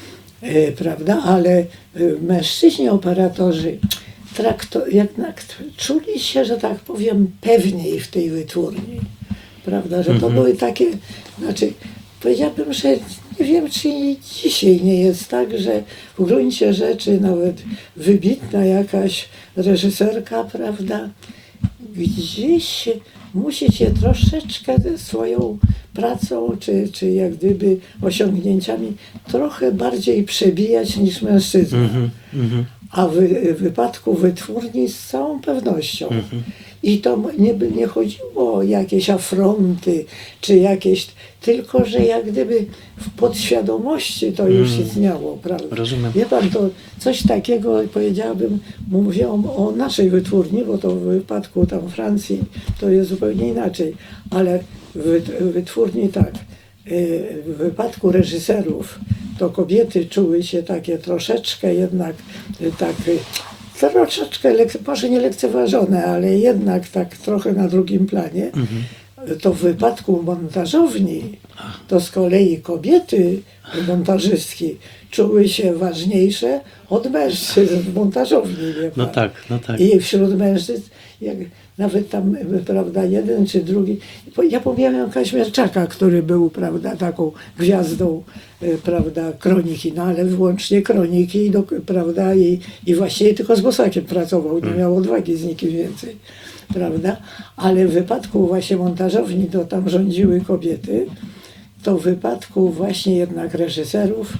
y, prawda, ale y, mężczyźni operatorzy trakto- jednak czuli się, że tak powiem, pewniej w tej wytwórni, prawda, że to Mhm. były takie, znaczy powiedziałbym, że nie wiem, czy i dzisiaj nie jest tak, że w gruncie rzeczy nawet wybitna jakaś reżyserka, prawda, gdzieś musicie troszeczkę swoją pracą, czy, czy jak gdyby osiągnięciami trochę bardziej przebijać niż mężczyzna. Mhm, mhm. A w wy, wypadku wytwórni z całą pewnością. Mhm. I to nie, by- nie chodziło o jakieś afronty, czy jakieś, tylko że jak gdyby w podświadomości to już Mm. istniało, prawda? Rozumiem. Wie pan, to coś takiego, powiedziałabym, mówiłam o naszej wytwórni, bo to w wypadku tam Francji to jest zupełnie inaczej, ale w wytwórni tak, y, w wypadku reżyserów to kobiety czuły się takie troszeczkę jednak y, tak y, troszeczkę, lek- może nie lekceważone, ale jednak tak trochę na drugim planie. Mhm. To w wypadku montażowni, to z kolei kobiety montażystki czuły się ważniejsze od mężczyzn w montażowni. Wie No pan. tak, no tak. I wśród mężczyzn, jak nawet tam, prawda, jeden czy drugi, ja pomijam Kaźmierczaka, który był, prawda, taką gwiazdą, y, prawda, kroniki, no ale wyłącznie kroniki, i do, prawda, i, i właściwie tylko z Bosakiem pracował, nie miał odwagi z nikim więcej, prawda, ale w wypadku właśnie montażowni to tam rządziły kobiety, to w wypadku właśnie jednak reżyserów,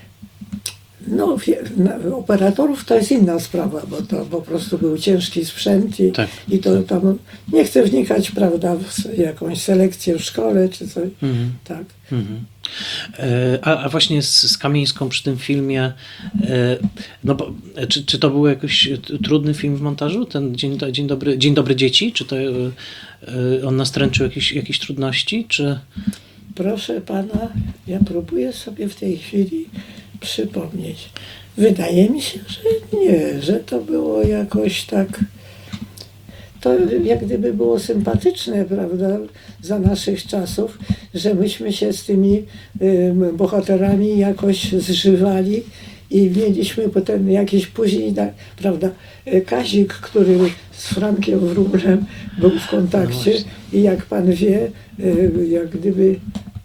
no, wie- na- operatorów to jest inna sprawa, bo to po prostu był ciężki sprzęt i, Tak, i to tam, nie chcę wnikać, prawda, w s- jakąś selekcję w szkole czy coś, Mhm. tak. Mhm. E, A, a właśnie z, z Kamieńską przy tym filmie, e, no bo, czy, czy to był jakiś t- trudny film w montażu, ten Dzień, do, dzień, dobry, dzień dobry dzieci? Czy to e, e, on nastręczył jakieś, jakieś trudności? Czy... Proszę pana, ja próbuję sobie w tej chwili przypomnieć. Wydaje mi się, że nie, że to było jakoś tak, to jak gdyby było sympatyczne, prawda, za naszych czasów, że myśmy się z tymi ym, bohaterami jakoś zżywali i mieliśmy potem jakieś później, tak, prawda, y, Kazik, który z Frankiem Wróblem był w kontakcie i jak pan wie, y, jak gdyby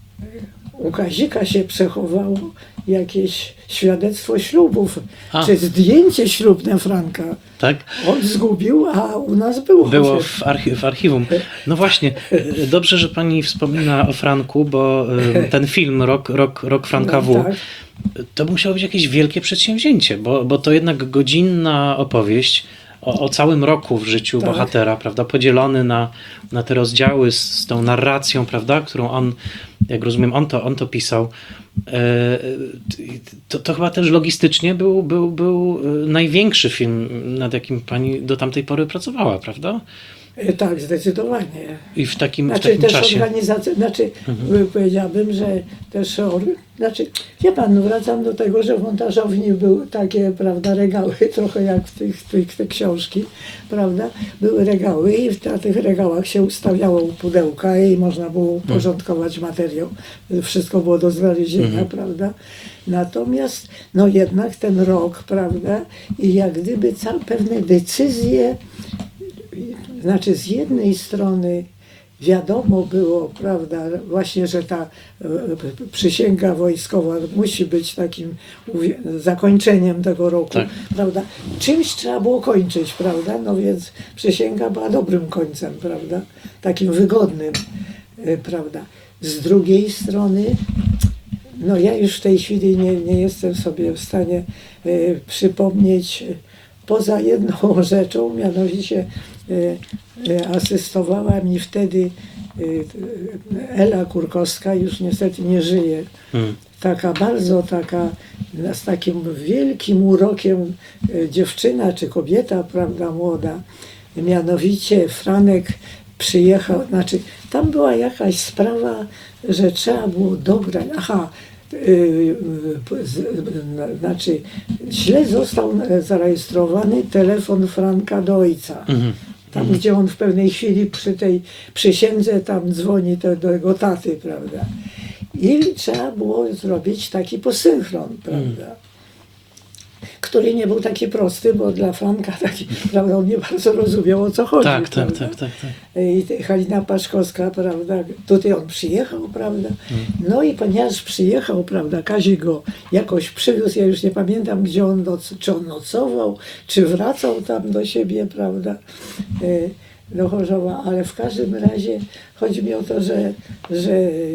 u Kazika się przechowało jakieś świadectwo ślubów, A. czy zdjęcie ślubne Franka. Tak? On zgubił, a u nas było. Było że- w, archi w archiwum. No właśnie, e, dobrze, że pani wspomina o Franku, bo e, ten film Rok, rok, rok Franka W, No, tak. to musiało być jakieś wielkie przedsięwzięcie, bo, bo to jednak godzinna opowieść o, o całym roku w życiu Tak. bohatera, prawda, podzielony na, na te rozdziały z, z tą narracją, prawda, którą on, jak rozumiem, on to, on to pisał. E, To, to chyba też logistycznie był, był, był e, największy film, nad jakim pani do tamtej pory pracowała, prawda? E, Tak, zdecydowanie. I w takim, w Znaczy takim też czasie. organizacja, znaczy y, powiedziałabym, że też, or, znaczy wie pan, no wracam do tego, że w montażowni były takie, prawda, regały, trochę jak w tych, tych te książki, prawda, były regały i na tych regałach się ustawiało pudełka i można było uporządkować materiał. Wszystko było do znalezienia, prawda. Natomiast, no jednak ten rok, prawda, i jak gdyby całe pewne decyzje, znaczy z jednej strony wiadomo było, prawda, właśnie, że ta e, przysięga wojskowa musi być takim uwie- zakończeniem tego roku, Tak. prawda. Czymś trzeba było kończyć, prawda, no więc przysięga była dobrym końcem, prawda, takim wygodnym, e, prawda. Z drugiej strony, no ja już w tej chwili nie, nie jestem sobie w stanie e, przypomnieć e, poza jedną rzeczą, mianowicie e, e, asystowała mi wtedy e, Ela Kurkowska, już niestety nie żyje. Mm. Taka bardzo taka, z takim wielkim urokiem e, dziewczyna czy kobieta, prawda, młoda. Mianowicie Franek przyjechał, znaczy tam była jakaś sprawa, że trzeba było dograć, aha, yy, z- na- znaczy źle został zarejestrowany telefon Franka do ojca. Mhm. Tam, gdzie on w pewnej chwili przy tej przysiędze tam dzwoni to, do jego taty, prawda. I trzeba było zrobić taki posynchron, prawda. Który nie był taki prosty, bo dla Franka taki, prawda, on nie bardzo rozumiał, o co chodzi. Tak, tak, prawda? tak, tak, tak. I te- Halina Paszkowska, prawda, tutaj on przyjechał, prawda, no i ponieważ przyjechał, prawda, Kazik go jakoś przywiózł, ja już nie pamiętam, gdzie on, noc, czy on nocował, czy wracał tam do siebie, prawda, e, do Chorzowa, ale w każdym razie chodzi mi o to, że, że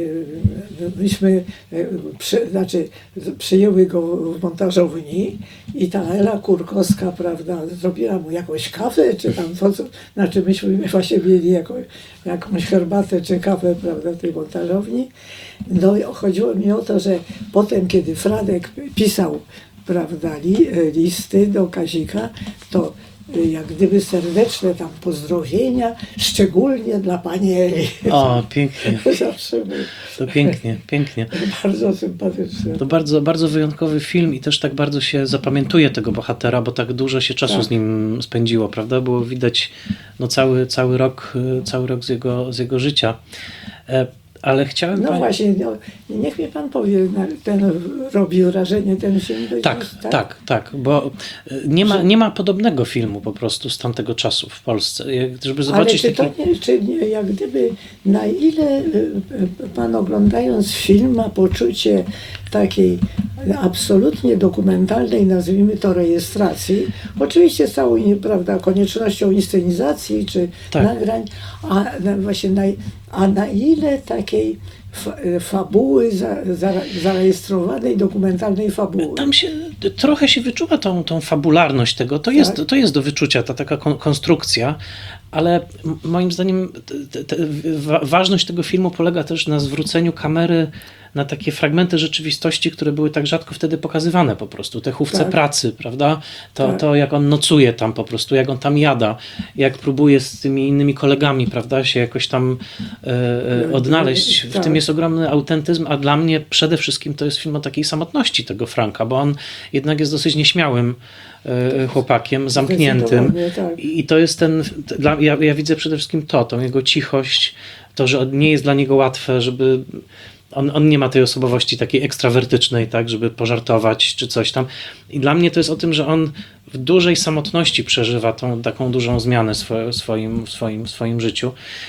myśmy przy, znaczy, przyjęły go w montażowni i ta Ela Kurkowska, prawda, zrobiła mu jakąś kawę, czy tam to, co, znaczy myśmy właśnie mieli jakąś, jakąś herbatę czy kawę, prawda, w tej montażowni. No i chodziło mi o to, że potem, kiedy Franek pisał, prawda, li, listy do Kazika, to jak gdyby serdeczne tam pozdrowienia, szczególnie dla pani Eli. O, pięknie. Zawsze był To pięknie, pięknie. bardzo sympatyczny. To bardzo, bardzo wyjątkowy film i też tak bardzo się zapamiętuje tego bohatera, bo tak dużo się czasu Tak. z nim spędziło, prawda? Było widać no, cały, cały rok, cały rok z jego, z jego życia. E, Ale chciałem... No pani- właśnie, no, niech mi pan powie, na- ten robi wrażenie ten film. to Tak, jest, tak, tak, bo y, nie ma, nie ma podobnego filmu po prostu z tamtego czasu w Polsce. Jak- Żeby Ale zobaczyć czy taki... to nie, czy nie, jak gdyby, na ile y, y, pan oglądając film ma poczucie takiej absolutnie dokumentalnej, nazwijmy to, rejestracji, oczywiście z całą, prawda, koniecznością inscenizacji czy Tak. nagrań, a na, właśnie na, a na ile takiej fa, fabuły, za, za, zarejestrowanej, dokumentalnej fabuły. Tam się, trochę się wyczuwa tą, tą fabularność tego. To jest, Tak. to jest do wyczucia, ta taka kon- konstrukcja, ale m- moim zdaniem te, te, wa- ważność tego filmu polega też na zwróceniu kamery na takie fragmenty rzeczywistości, które były tak rzadko wtedy pokazywane po prostu. Te chówce Tak. pracy, prawda? To, Tak. to jak on nocuje tam po prostu, jak on tam jada, jak próbuje z tymi innymi kolegami, prawda, się jakoś tam e, e, odnaleźć. W Tak. tym jest ogromny autentyzm, a dla mnie przede wszystkim to jest film o takiej samotności tego Franka, bo on jednak jest dosyć nieśmiałym e, chłopakiem, zamkniętym. Zdecydowanie, tak. I i to jest ten, t- dla, ja, ja widzę przede wszystkim to, tą jego cichość, to, że nie jest dla niego łatwe, żeby on, on nie ma tej osobowości takiej ekstrawertycznej, tak, żeby pożartować czy coś tam. I dla mnie to jest o tym, że on w dużej samotności przeżywa tą taką dużą zmianę swo, swoim, w swoim, w swoim życiu.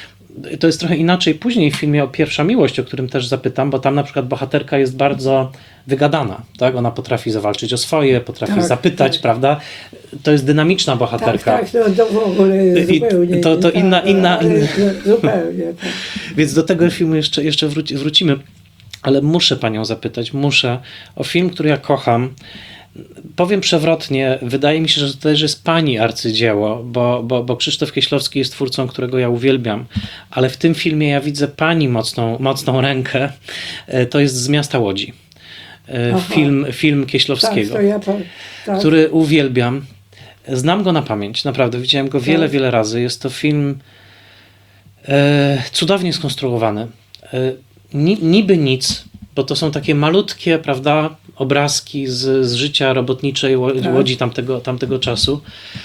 To jest trochę inaczej później w filmie o Pierwsza Miłość, o którym też zapytam, bo tam na przykład bohaterka jest bardzo wygadana, tak? Ona potrafi zawalczyć o swoje, potrafi Tak, zapytać, tak. prawda? To jest dynamiczna Tak, bohaterka. tak, no to w ogóle I zupełnie. to- to tak, inna- inna- ale Zupełnie, tak. Więc do tego filmu jeszcze, jeszcze wróci, wrócimy. Ale muszę panią zapytać, muszę o film, który ja kocham. Powiem przewrotnie, wydaje mi się, że to też jest pani arcydzieło, bo, bo, bo Krzysztof Kieślowski jest twórcą, którego ja uwielbiam, ale w tym filmie ja widzę pani mocną, mocną rękę. E, To jest Z miasta Łodzi. E, Aha. Film, film Tak, Kieślowskiego, to ja pa- tak. który uwielbiam. Znam go na pamięć, naprawdę. Widziałem go wiele, Tak. wiele razy. Jest to film e, cudownie skonstruowany. E, ni, niby nic, bo to są takie malutkie, prawda, obrazki z, z życia robotniczej Ło- Tak. Łodzi tamtego, tamtego czasu.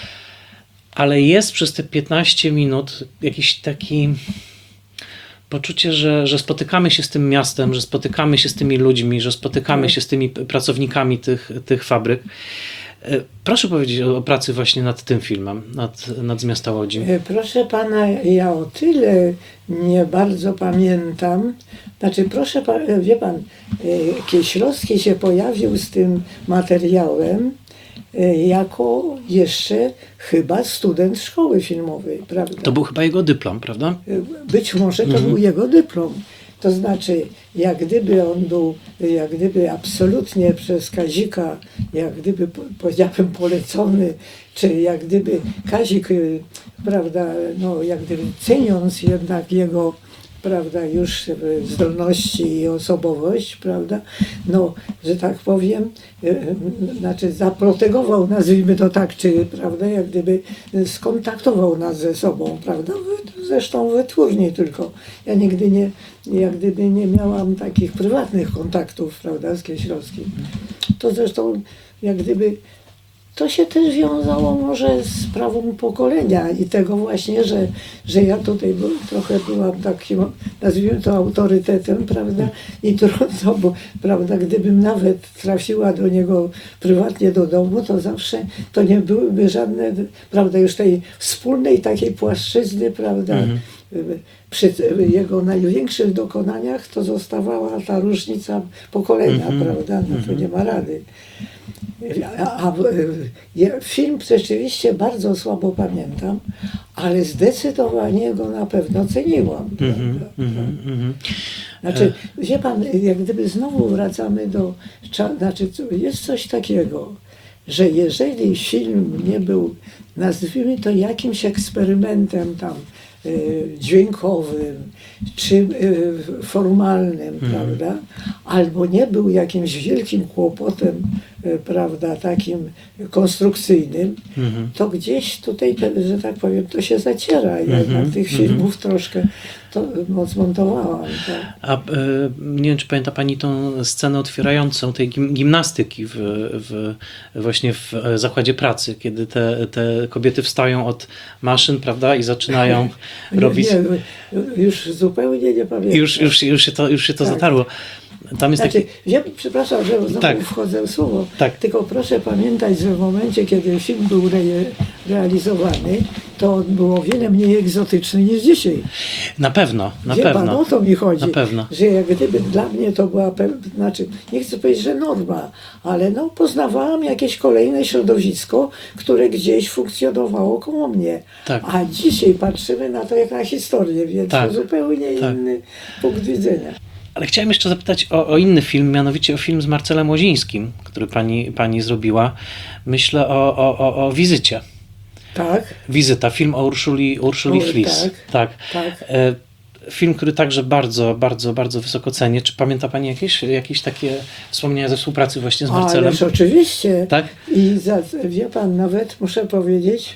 Ale jest przez te piętnaście minut jakiś taki poczucie, że, że spotykamy się z tym miastem, że spotykamy się z tymi ludźmi, że spotykamy Tak. się z tymi pracownikami tych, tych fabryk. E, Proszę powiedzieć o, o pracy właśnie nad tym filmem, nad, nad Z miasta Łodzi. E, Proszę pana, ja o tyle nie bardzo pamiętam. Znaczy, proszę pa, e, wie pan, e, Kieślowski się pojawił z tym materiałem e, jako jeszcze chyba student szkoły filmowej, prawda? To był chyba jego dyplom, prawda? Być może to był jego dyplom. To znaczy, jak gdyby on był, jak gdyby absolutnie przez Kazika, jak gdyby, po- powiedziałbym, polecony, czy jak gdyby Kazik, y, prawda, no jak gdyby ceniąc jednak jego, prawda, już y, zdolności i osobowość, prawda, no, że tak powiem, y, y, znaczy zaprotegował, nazwijmy to tak, czy, prawda, jak gdyby y, skontaktował nas ze sobą, prawda, Wy- zresztą wytwórnie tylko. Ja nigdy nie, jak gdyby nie miałam takich prywatnych kontaktów, prawda, z Kieślowskim. To zresztą, jak gdyby, to się też wiązało może z sprawą pokolenia i tego właśnie, że, że ja tutaj był, trochę byłam takim, nazwijmy to, autorytetem, prawda, i trudno, bo, prawda, gdybym nawet trafiła do niego prywatnie do domu, to zawsze to nie byłyby żadne, prawda, już tej wspólnej takiej płaszczyzny, prawda, y, przy jego największych dokonaniach to zostawała ta różnica pokolenia, Mhm. prawda? No to nie ma rady. A, a ja film rzeczywiście bardzo słabo pamiętam, ale zdecydowanie go na pewno ceniłam. Mhm, prawda? mhm, mhm. Znaczy, wie pan, jak gdyby znowu wracamy do... cza- Znaczy, jest coś takiego, że jeżeli film nie był, nazwijmy to jakimś eksperymentem tam y, dźwiękowym, czy y, formalnym, prawda, albo nie był jakimś wielkim kłopotem, y, prawda, takim konstrukcyjnym, Mhm. to gdzieś tutaj, że tak powiem, to się zaciera. Ja Mhm, tych filmów troszkę to zmontowałam. Tak. A e, nie wiem, czy pamięta Pani tą scenę otwierającą tej gim, gimnastyki w, w, właśnie w e, zakładzie pracy, kiedy te, te kobiety wstają od maszyn, prawda, i zaczynają robić... Nie, nie, już zupełnie nie pamiętam. Już, już, już się to, już się to Tak. zatarło. Tam jest Znaczy, taki... ja, przepraszam, że znowu Tak. wchodzę w słowo, Tak. tylko proszę pamiętać, że w momencie, kiedy film był re, realizowany, to on był o wiele mniej egzotyczny niż dzisiaj. Na pewno, na Wie pan, pewno. o to mi chodzi, Na pewno. że jak gdyby dla mnie to była, pe- znaczy, nie chcę powiedzieć, że norma, ale no, poznawałam jakieś kolejne środowisko, które gdzieś funkcjonowało koło mnie. Tak. A dzisiaj patrzymy na to jak na historię, więc Tak. to zupełnie Tak. inny punkt widzenia. Ale chciałem jeszcze zapytać o, o inny film, mianowicie o film z Marcelem Łozińskim, który pani, pani zrobiła. Myślę o, o, o, o Wizycie. Tak, Wizyta, film o Urszuli, Urszuli O, Flis. tak, tak. tak. E, Film, który także bardzo, bardzo, bardzo wysoko cenię. Czy pamięta Pani jakieś, jakieś takie wspomnienia ze współpracy właśnie z Marcelem? Ależ oczywiście. Tak? I za, wie pan, nawet muszę powiedzieć,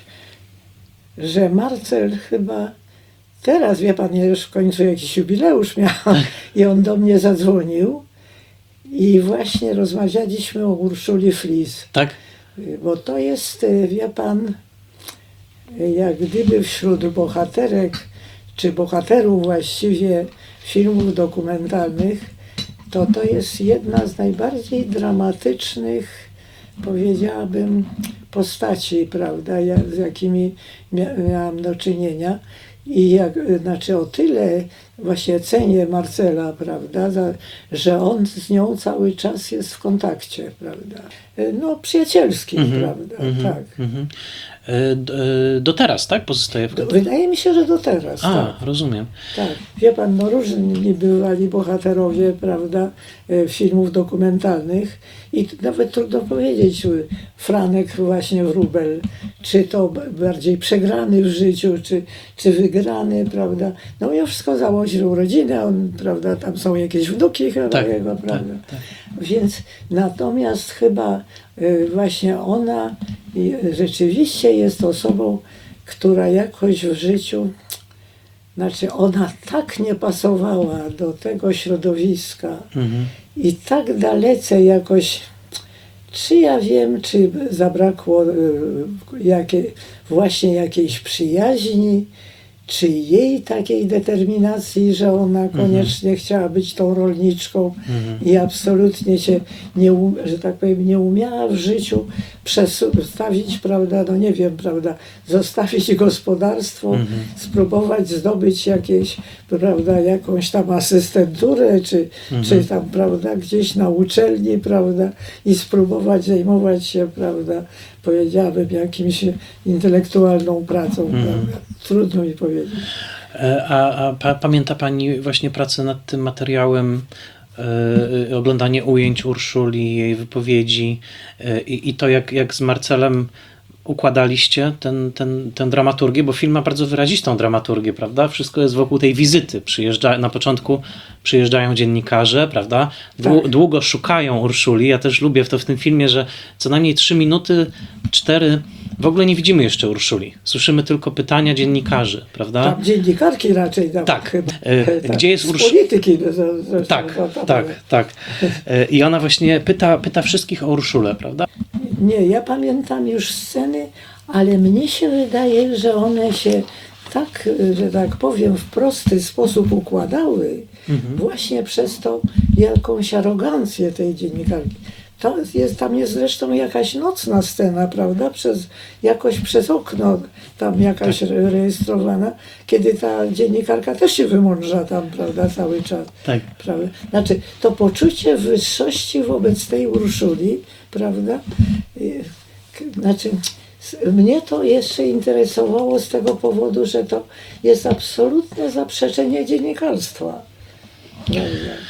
że Marcel chyba teraz, wie pan, ja już w końcu jakiś jubileusz miałam i on do mnie zadzwonił i właśnie rozmawialiśmy o Urszuli Flis. Tak? Bo to jest, wie pan, jak gdyby wśród bohaterek, czy bohaterów właściwie filmów dokumentalnych, to to jest jedna z najbardziej dramatycznych, powiedziałabym, postaci, prawda, ja, z jakimi mia, miałam do czynienia. I jak, znaczy o tyle właśnie cenię Marcela, prawda, za, że on z nią cały czas jest w kontakcie, prawda, no przyjacielskim, Mhm, prawda, mhm, tak. mhm. E, d- e, Do teraz, tak? Pozostaje w Do, kontakcie? wydaje mi się, że do teraz, A, tak. rozumiem. Tak, wie pan, no różni bywali bohaterowie, prawda, e, filmów dokumentalnych i t- nawet trudno powiedzieć, y, Franek właśnie Wróbel, czy to b- bardziej przegrany w życiu, czy, czy wygrany, prawda, no i wszystko założył rodzinę, on, prawda, tam są jakieś wnuki chyba Tak, jego, tak, prawda. tak. Więc natomiast chyba y, właśnie ona y, rzeczywiście jest osobą, która jakoś w życiu, znaczy ona tak nie pasowała do tego środowiska Mhm. i tak dalece jakoś, czy ja wiem, czy zabrakło y, jakie, właśnie jakiejś przyjaźni, czy jej takiej determinacji, że ona koniecznie chciała być tą rolniczką i absolutnie się, nie, um- że tak powiem, nie umiała w życiu przestawić, prawda, no nie wiem, prawda, zostawić gospodarstwo, spróbować zdobyć jakieś, prawda, jakąś tam asystenturę, czy, czy tam, prawda, gdzieś na uczelni, prawda, i spróbować zajmować się, prawda, powiedziałabym, jakimś intelektualną pracą, prawda. Trudno mi powiedzieć. E, A, a pa, pamięta Pani właśnie pracę nad tym materiałem, e, oglądanie ujęć Urszuli, jej wypowiedzi e, i, i to, jak, jak z Marcelem układaliście ten, ten, tę dramaturgię, bo film ma bardzo wyrazistą dramaturgię, prawda? Wszystko jest wokół tej wizyty. Przyjeżdża, na początku przyjeżdżają dziennikarze, prawda? Dłu, Tak. Długo szukają Urszuli. Ja też lubię to w tym filmie, że co najmniej trzy minuty, cztery, w ogóle nie widzimy jeszcze Urszuli. Słyszymy tylko pytania dziennikarzy, prawda? Tam dziennikarki raczej nawet Tak. chyba. E, gdzie jest Z Ursz- polityki. no, z- zresztą, Tak, to- to- tak, tak. E, I ona właśnie pyta, pyta wszystkich o Urszulę, prawda? Nie, ja pamiętam już sceny, ale mnie się wydaje, że one się tak, że tak powiem, w prosty sposób układały, właśnie przez to jakąś arogancję tej dziennikarki. To jest, tam jest zresztą jakaś nocna scena, prawda? Przez, jakoś przez okno tam jakaś Tak. re- rejestrowana, kiedy ta dziennikarka też się wymądrza tam, prawda, cały czas. Tak. Prawda? Znaczy, to poczucie wyższości wobec tej Urszuli, prawda? Y, k- Znaczy, s- mnie to jeszcze interesowało z tego powodu, że to jest absolutne zaprzeczenie dziennikarstwa. Prawda?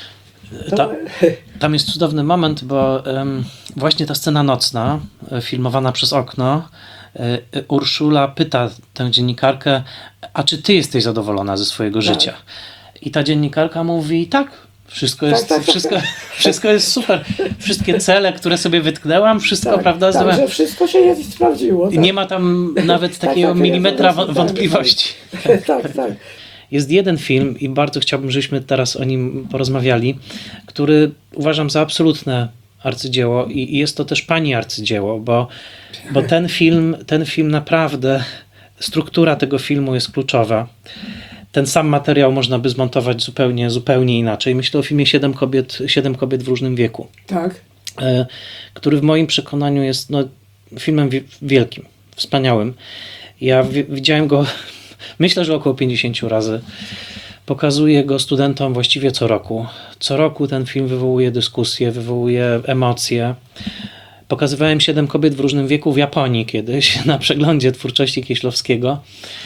To, Ta, tam jest cudowny moment, bo em, właśnie ta scena nocna, e, filmowana przez okno, e, e, Urszula pyta tę dziennikarkę, a czy ty jesteś zadowolona ze swojego Tak. życia? I ta dziennikarka mówi, tak, wszystko jest, tak, tak. wszystko, wszystko jest super. Wszystkie cele, które sobie wytknęłam, wszystko, tak, prawda, tak, zdobyłam. że wszystko się jest sprawdziło. I nie ma tam nawet Tak, takiego tak, milimetra ja to wo- wątpliwości. Tak, tak, tak. Jest jeden film i bardzo chciałbym, żebyśmy teraz o nim porozmawiali, który uważam za absolutne arcydzieło i i jest to też pani arcydzieło, bo, bo ten film, ten film naprawdę, struktura tego filmu jest kluczowa. Ten sam materiał można by zmontować zupełnie, zupełnie inaczej. Myślę o filmie Siedem kobiet, Siedem kobiet w różnym wieku, Tak, e, który w moim przekonaniu jest no, filmem wi- wielkim, wspaniałym. Ja wi- widziałem go, myślę, że około pięćdziesiąt razy. Pokazuję go studentom właściwie co roku. Co roku ten film wywołuje dyskusje, wywołuje emocje. Pokazywałem Siedem kobiet w różnym wieku w Japonii kiedyś na przeglądzie twórczości Kieślowskiego.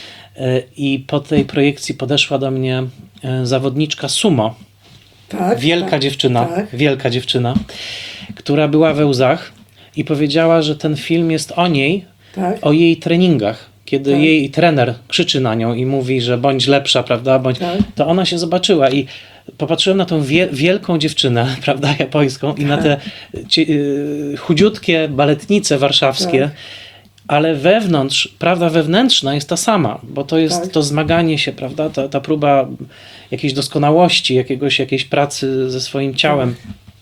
E, I po tej projekcji podeszła do mnie e, zawodniczka sumo, tak. wielka tak, dziewczyna, Tak, wielka dziewczyna, która była we łzach i powiedziała, że ten film jest o niej, tak. o jej treningach. Kiedy Tak. jej trener krzyczy na nią i mówi, że bądź lepsza, prawda, bądź, Tak. to ona się zobaczyła i popatrzyłem na tą wie, wielką dziewczynę, prawda, japońską i na te cie, y, chudziutkie baletnice warszawskie, Tak. ale wewnątrz, prawda wewnętrzna jest ta sama, bo to jest Tak. to zmaganie się, prawda, ta, ta próba jakiejś doskonałości, jakiegoś, jakiejś pracy ze swoim ciałem.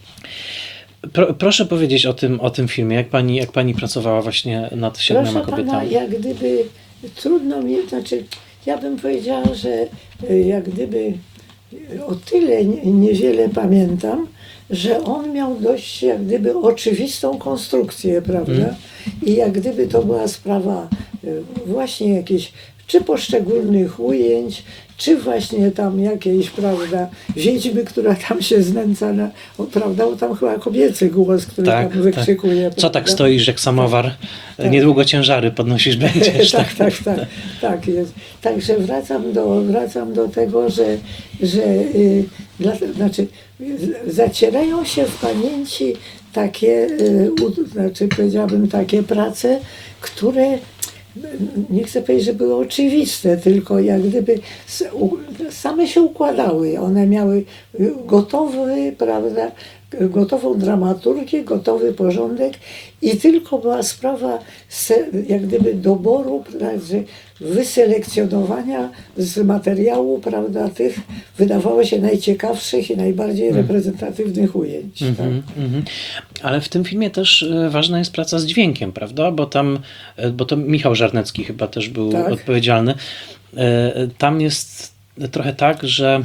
Pro, proszę powiedzieć o tym, o tym filmie, jak pani, jak pani pracowała właśnie nad Siedmioma Proszę pana, kobietami. jak gdyby trudno mi, znaczy ja bym powiedziała, że y, jak gdyby o tyle nie- niewiele pamiętam, że on miał dość jak gdyby oczywistą konstrukcję, prawda? Mm. I jak gdyby to była sprawa y, właśnie jakiejś czy poszczególnych ujęć, czy właśnie tam jakiejś, prawda, wiedźmy, która tam się znęca na, o, prawda, bo tam chyba kobiecy głos, który Tak, tam wykrzykuje. Co tak prawda? stoisz jak samowar? Tak. Niedługo ciężary podnosisz będziesz. tak, tak, tak, tak jest. Także wracam do, wracam do tego, że, że y, dla, znaczy, z- zacierają się w pamięci takie, y, u, znaczy powiedziałabym takie prace, które nie chcę powiedzieć, że były oczywiste, tylko jak gdyby s- u- same się układały. One miały y, gotowy, prawda, gotową dramaturgię, gotowy porządek i tylko była sprawa se, jak gdyby doboru, znaczy wyselekcjonowania z materiału, prawda, tych wydawało się najciekawszych i najbardziej reprezentatywnych ujęć. Tak? Mhm, mhm. Ale w tym filmie też e, ważna jest praca z dźwiękiem, prawda? Bo tam, e, bo to Michał Żarnecki chyba też był Tak. odpowiedzialny. E, Tam jest trochę tak, że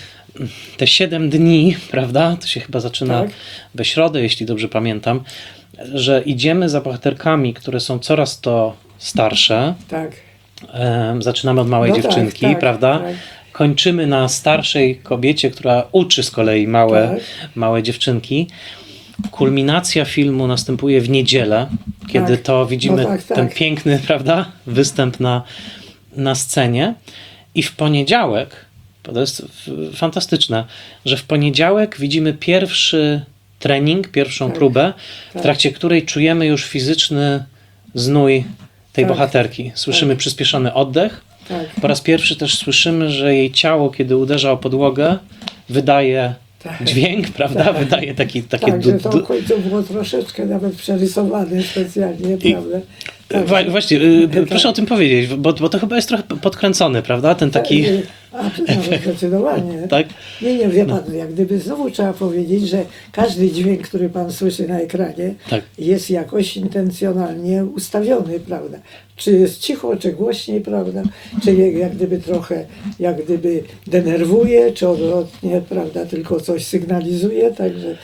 te siedem dni, prawda? To się chyba zaczyna Tak. we środę, jeśli dobrze pamiętam, że idziemy za bohaterkami, które są coraz to starsze. Tak. E, Zaczynamy od małej No tak, dziewczynki, tak, prawda? tak. Kończymy na starszej kobiecie, która uczy z kolei małe, Tak. małe dziewczynki. Kulminacja filmu następuje w niedzielę, kiedy Tak. to widzimy No tak, tak. ten piękny, prawda, występ na, na scenie. I w poniedziałek, bo to jest f- fantastyczne, że w poniedziałek widzimy pierwszy trening, pierwszą Tak, próbę, w tak. trakcie której czujemy już fizyczny znój tej Tak, bohaterki. Słyszymy przyspieszony oddech. Tak. Po raz pierwszy też słyszymy, że jej ciało, kiedy uderza o podłogę, wydaje Tak. dźwięk, prawda? Wydaje taki, takie Tak, du, że to du, w końcu było troszeczkę nawet przerysowane specjalnie, I- prawda? Tak, Wa- Właśnie, y, Tak. proszę o tym powiedzieć, bo, bo to chyba jest trochę podkręcony, prawda? Ten taki... A, nawet zdecydowanie. Tak? Nie, nie, wie pan, jak gdyby znowu trzeba powiedzieć, że każdy dźwięk, który pan słyszy na ekranie, Tak. jest jakoś intencjonalnie ustawiony, prawda? Czy jest cicho, czy głośniej, prawda? Czy je- jak gdyby trochę, jak gdyby denerwuje, czy odwrotnie, prawda? Tylko coś sygnalizuje, także...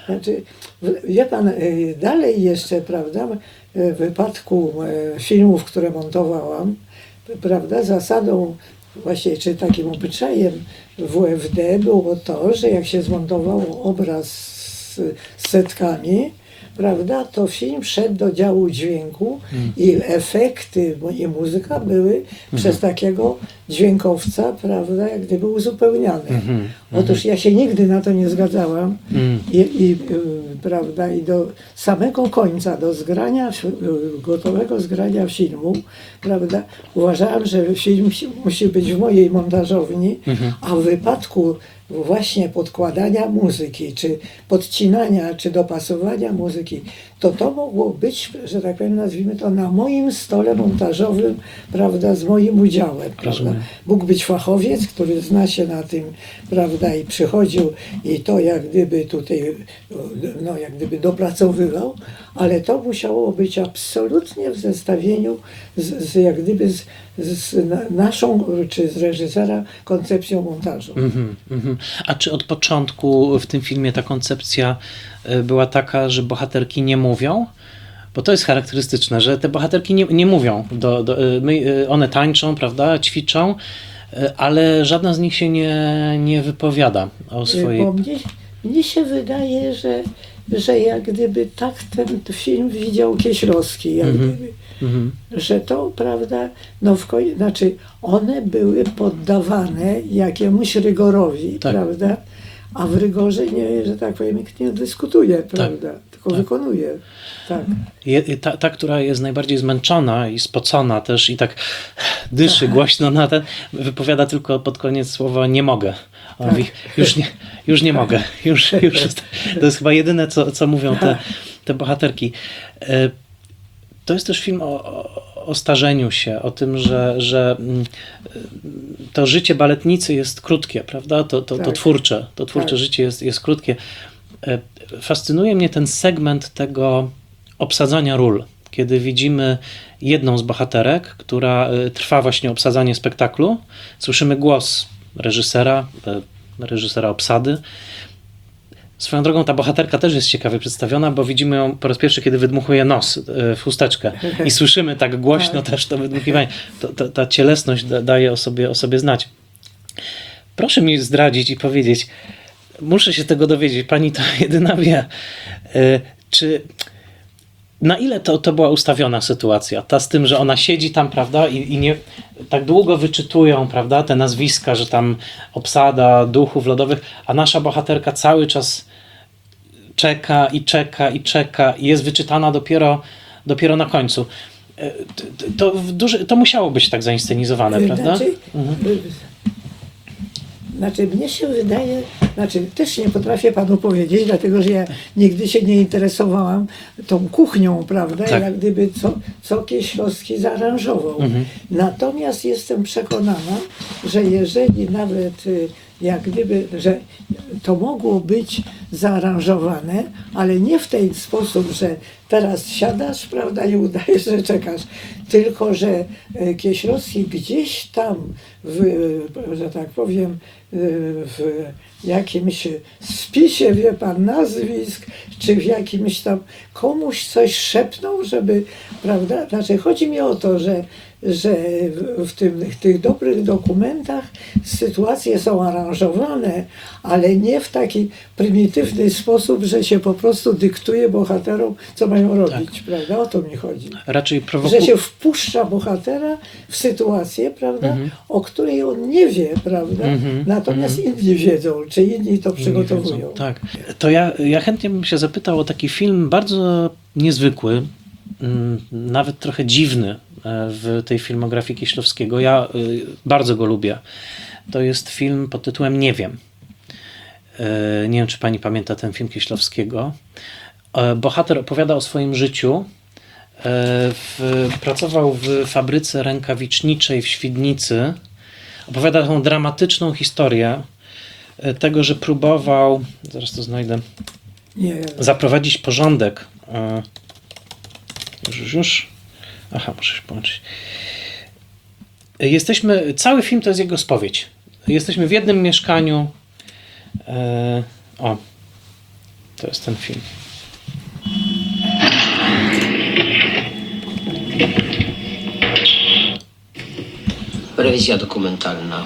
Znaczy, w- wie pan, y, dalej jeszcze, prawda, w wypadku y, filmów, które montowałam, prawda, zasadą właśnie, czy takim obyczajem W F D było to, że jak się zmontowało obraz z, z setkami, prawda, to film szedł do działu dźwięku i efekty bo i muzyka były przez takiego dźwiękowca, prawda, jak gdyby uzupełniane. Mhm. Otóż ja się nigdy na to nie zgadzałam Mm. i, i, y, prawda, i do samego końca, do zgrania, fi- y, gotowego zgrania filmu, prawda, uważałam, że film si- musi być w mojej montażowni, a w wypadku właśnie podkładania muzyki, czy podcinania, czy dopasowania muzyki, to to mogło być, że tak powiem, nazwijmy to, na moim stole montażowym, prawda, z moim udziałem, prawda. Rozumiem. Mógł być fachowiec, który zna się na tym, prawda, i przychodził i to jak gdyby tutaj, no jak gdyby dopracowywał, ale to musiało być absolutnie w zestawieniu z, z jak gdyby z, z na- naszą, czy z reżysera koncepcją montażu. Mhm, mhm. A czy od początku w tym filmie ta koncepcja y, była taka, że bohaterki nie mówią? Bo to jest charakterystyczne, że te bohaterki nie, nie mówią. Do, do, y, my, y, one tańczą, prawda, ćwiczą, y, ale żadna z nich się nie, nie wypowiada o swojej... Bo mnie, mnie się wydaje, że, że jak gdyby tak ten film widział Kieślowski, jak Mhm. gdyby. Mhm. Że to, prawda, no w końcu, znaczy one były poddawane jakiemuś rygorowi, Tak. prawda, a w rygorze nie, że tak powiem, nikt nie dyskutuje, prawda, tylko tak. wykonuje. Tak. Je, ta, ta, która jest najbardziej zmęczona i spocona też i tak dyszy Tak. głośno na ten, wypowiada tylko pod koniec słowa nie mogę. A on Tak. mówi, już nie, już nie mogę. Już, już jest, to jest chyba jedyne, co, co mówią te, te bohaterki. E, To jest też film o, o, o starzeniu się, o tym, że, że mm, to życie baletnicy jest krótkie, prawda? To, to, to Tak. twórcze, to twórcze Tak. życie jest, jest krótkie. E, Fascynuje mnie ten segment tego obsadzania ról, kiedy widzimy jedną z bohaterek, która e, trwa właśnie obsadzanie spektaklu. Słyszymy głos reżysera, e, reżysera obsady. Swoją drogą ta bohaterka też jest ciekawie przedstawiona, bo widzimy ją po raz pierwszy, kiedy wydmuchuje nos e, w chusteczkę i słyszymy tak głośno też to wydmuchiwanie. To, to, ta cielesność da, daje o sobie, o sobie znać. Proszę mi zdradzić i powiedzieć, muszę się tego dowiedzieć, pani to jedyna wie, e, czy na ile to, to była ustawiona sytuacja? Ta z tym, że ona siedzi tam, prawda, i, i nie tak długo wyczytują, prawda, te nazwiska, że tam obsada duchów lodowych, a nasza bohaterka cały czas czeka i czeka i czeka i jest wyczytana dopiero, dopiero na końcu. E, t- t- To, w duży, to musiało być tak zainscenizowane, prawda? Znaczy, Mhm. y, znaczy, mnie się wydaje, znaczy też nie potrafię panu powiedzieć, dlatego że ja nigdy się nie interesowałam tą kuchnią, prawda, Tak. jak gdyby co, co Kieślowski zaaranżował. Mhm. Natomiast jestem przekonana, że jeżeli nawet y, jak gdyby, że to mogło być zaaranżowane, ale nie w ten sposób, że teraz siadasz, prawda, i udajesz, że czekasz, tylko że e, Kieślowski gdzieś tam, w, e, że tak powiem, e, w jakimś spisie, wie pan, nazwisk, czy w jakimś tam komuś coś szepnął, żeby, prawda, znaczy chodzi mi o to, że że w, w tym, w tych dobrych dokumentach sytuacje są aranżowane, ale nie w taki prymitywny sposób, że się po prostu dyktuje bohaterom, co mają robić, prawda? O to mi chodzi. Raczej Że prowokuje. się wpuszcza bohatera w sytuację, prawda, Mhm. o której on nie wie, prawda? Mhm, Natomiast inni wiedzą, czy inni to Nie przygotowują. wiedzą, tak. To ja, ja chętnie bym się zapytał o taki film bardzo niezwykły, mm, nawet trochę dziwny e, w tej filmografii Kieślowskiego. Ja y, bardzo go lubię. To jest film pod tytułem Nie wiem. E, Nie wiem, czy pani pamięta ten film Kieślowskiego. E, Bohater opowiada o swoim życiu. E, W, pracował w fabryce rękawiczniczej w Świdnicy. Opowiada tą dramatyczną historię e, tego, że próbował, zaraz to znajdę, Nie, zaprowadzić porządek. E, Już, już, już. Aha, muszę się połączyć. E, Jesteśmy, cały film to jest jego spowiedź. Jesteśmy w jednym mieszkaniu. E, o. To jest ten film. Rewizja dokumentalna.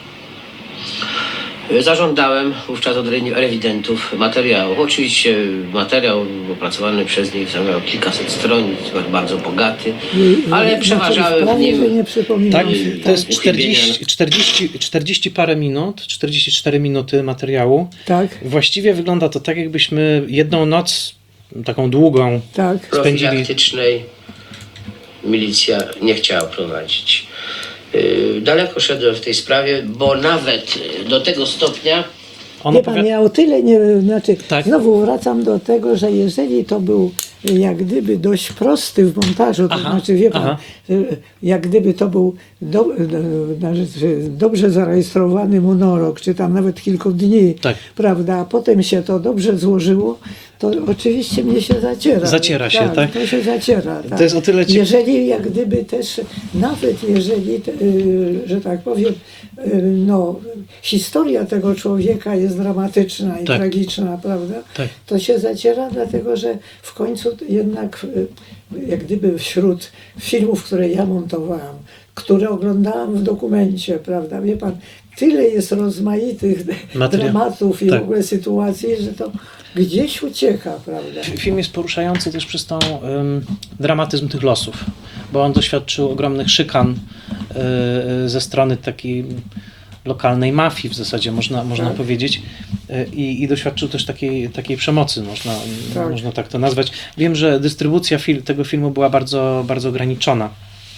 Zażądałem wówczas od rewidentów materiału. Oczywiście materiał opracowany przez nich zajął kilkaset stron, bardzo bogaty, ale Znaczy, przeważały w prawie, że nim... nie przypominam Tak, się, to jest tak. czterdzieści, czterdzieści, czterdzieści parę minut, czterdzieści cztery minuty materiału. Tak, Właściwie wygląda to tak, jakbyśmy jedną noc, taką długą, tak. spędzili. profilaktycznej milicja nie chciała prowadzić. Yy, Daleko szedłem w tej sprawie, bo nawet do tego stopnia On Wie pan, opowiada- ja o tyle nie, znaczy Tak. znowu wracam do tego, że jeżeli to był jak gdyby dość prosty w montażu, to Aha, znaczy wie pan, aha. jak gdyby to był do, znaczy, dobrze zarejestrowany monolog, czy tam nawet kilku dni, Tak. prawda, a potem się to dobrze złożyło, to oczywiście mnie się zaciera. Zaciera się, tak? To się zaciera, tak. To jest o tyle cie- Jeżeli jak gdyby też, nawet jeżeli, te, y, że tak powiem, y, no, historia tego człowieka jest dramatyczna i Tak. tragiczna, prawda? Tak. To się zaciera, dlatego że w końcu jednak, y, jak gdyby wśród filmów, które ja montowałam, które oglądałam w dokumencie, prawda, wie pan, tyle jest rozmaitych Materiał. dramatów i Tak. w ogóle sytuacji, że to gdzieś ucieka, prawda? Film jest poruszający też przez tą ym, dramatyzm tych losów, bo on doświadczył ogromnych szykan y, ze strony takiej lokalnej mafii w zasadzie, można, można Tak. powiedzieć. Y, I, I doświadczył też takiej, takiej przemocy, można Tak. można tak to nazwać. Wiem, że dystrybucja fil, tego filmu była bardzo, bardzo ograniczona.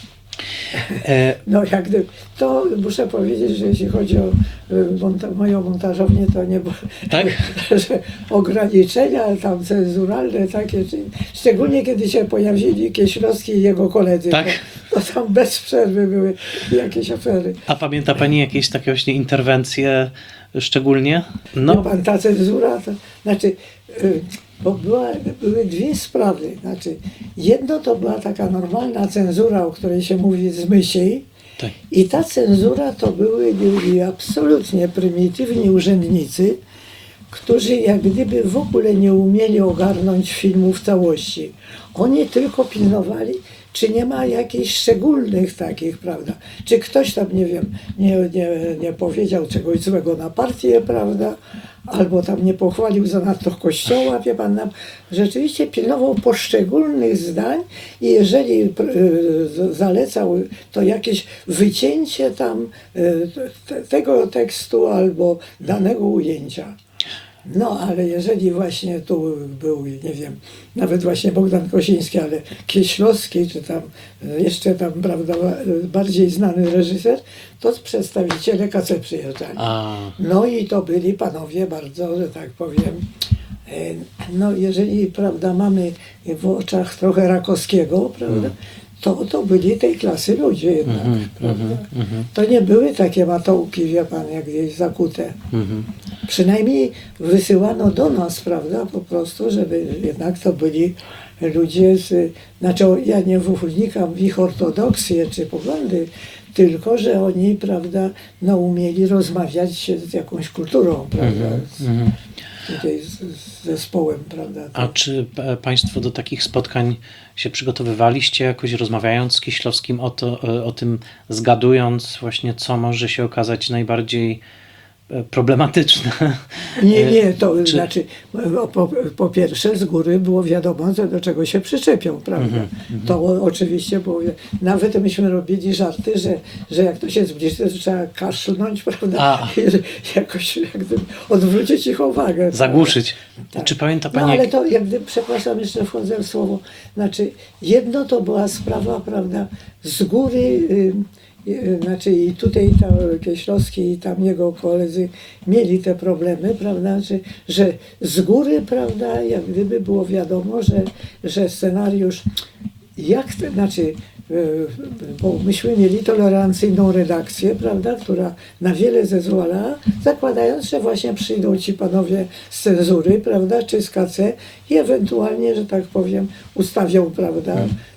E, No jak gdyby, to muszę powiedzieć, że jeśli chodzi o y, monta- moją montażownię, to nie było, Tak? że ograniczenia tam cenzuralne takie, czy, szczególnie kiedy się pojawili Kieślowski i jego koledzy, Tak. to, to tam bez przerwy były jakieś afery. A pamięta Pani jakieś takie właśnie interwencje szczególnie? No. No, Pan, ta cenzura, to znaczy, y, bo była, były dwie sprawy. Znaczy, jedno to była taka normalna cenzura, o której się mówi z myśli, tak. i ta cenzura to byli, byli absolutnie prymitywni urzędnicy, którzy jak gdyby w ogóle nie umieli ogarnąć filmu w całości. Oni tylko pilnowali, czy nie ma jakichś szczególnych takich, prawda? Czy ktoś tam, nie wiem, nie, nie, nie powiedział czegoś złego na partię, prawda? Albo tam nie pochwalił zanadto kościoła, wie pan, nam rzeczywiście pilnował poszczególnych zdań i jeżeli y, z- zalecał to jakieś wycięcie tam y, te, tego tekstu albo danego ujęcia. No, ale jeżeli właśnie tu był, nie wiem, nawet właśnie Bogdan Kosiński, ale Kieślowski, czy tam e, jeszcze tam, prawda, e, bardziej znany reżyser, to przedstawiciele K C przyjeżdżali. A, No i to byli panowie bardzo, że tak powiem, e, no jeżeli, prawda, mamy w oczach trochę Rakowskiego, prawda, to, to byli tej klasy ludzie jednak, Mhm, prawda. mhm, mhm. To nie były takie matołki, wie pan, jak gdzieś zakute. mhm. Przynajmniej wysyłano do nas, prawda, po prostu, żeby jednak to byli ludzie z, znaczy ja nie wnikam w ich ortodoksję czy poglądy, tylko że oni, prawda, no umieli rozmawiać z jakąś kulturą, prawda, z, Mhm. tutaj z, z zespołem, prawda. A czy e, Państwo do takich spotkań się przygotowywaliście, jakoś rozmawiając z Kieślowskim o, to, e, o tym, zgadując właśnie, co może się okazać najbardziej e, problematyczne? Nie, nie, to Czy- znaczy, po, po pierwsze z góry było wiadomo, że do czego się przyczepią, prawda? Mhm, To o- oczywiście było, wi- nawet myśmy robili żarty, że, że jak to się zbliży, to trzeba kaszlnąć, prawda? A. I jakoś jak gdyby odwrócić ich uwagę. Zagłuszyć. Tak. Czy pamięta No Pani, ale jak... to jak gdyby, przepraszam, jeszcze wchodzę w słowo, znaczy jedno to była sprawa, prawda, z góry, y, y, znaczy i tutaj tam Kieślowski i tam jego koledzy mieli te problemy, prawda, że, że z góry, prawda, jak gdyby było wiadomo, że, że scenariusz, jak to, znaczy, y, bo myśmy mieli tolerancyjną redakcję, prawda, która na wiele zezwalała, zakładając, że właśnie przyjdą ci panowie z cenzury, prawda, czy z K C i ewentualnie, że tak powiem, ustawią, prawda,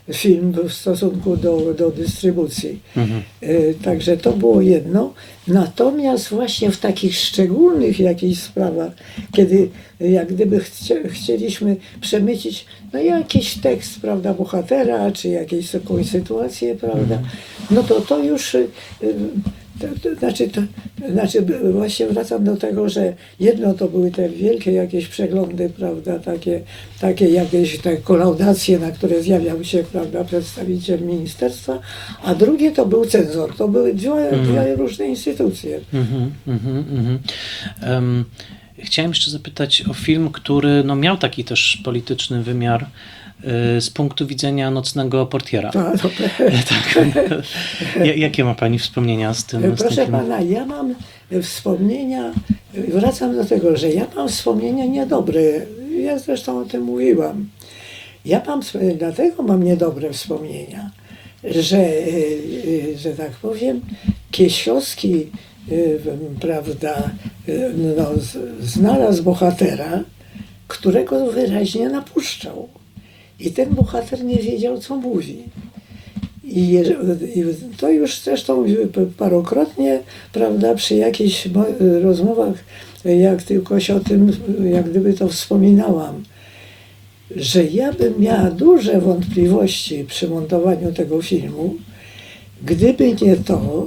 film w stosunku do, do dystrybucji. Mhm. E, Także to było jedno. Natomiast właśnie w takich szczególnych jakichś sprawach, kiedy jak gdyby chcie, chcieliśmy przemycić no jakiś tekst, prawda, bohatera, czy jakąś taką sytuację, prawda, no to to już, y, y, to, to, znaczy, to, znaczy właśnie wracam do tego, że jedno to były te wielkie jakieś przeglądy, prawda, takie, takie jakieś te kolaudacje, na które zjawiał się, prawda, przedstawiciel ministerstwa, a drugie to był cenzor. To były dwie, dwie różne instytucje. Mhm, mhm, mhm. Em, Chciałem jeszcze zapytać o film, który no, miał taki też polityczny wymiar y, z punktu widzenia Nocnego portiera. To, to, Tak. Ja- Jakie ma Pani wspomnienia z tym, z tym Proszę filmem? pana, ja mam wspomnienia, wracam do tego, że ja mam wspomnienia niedobre. Ja zresztą o tym mówiłam. Ja mam, dlatego mam niedobre wspomnienia, że, y, że tak powiem, Kieślowski, y, prawda, y, no, z- znalazł bohatera, którego wyraźnie napuszczał. I ten bohater nie wiedział, co mówi. I jeż- i to już zresztą parokrotnie, prawda, przy jakichś mo- rozmowach, jak tylko się o tym, jak gdyby to wspominałam, że ja bym miała duże wątpliwości przy montowaniu tego filmu, gdyby nie to,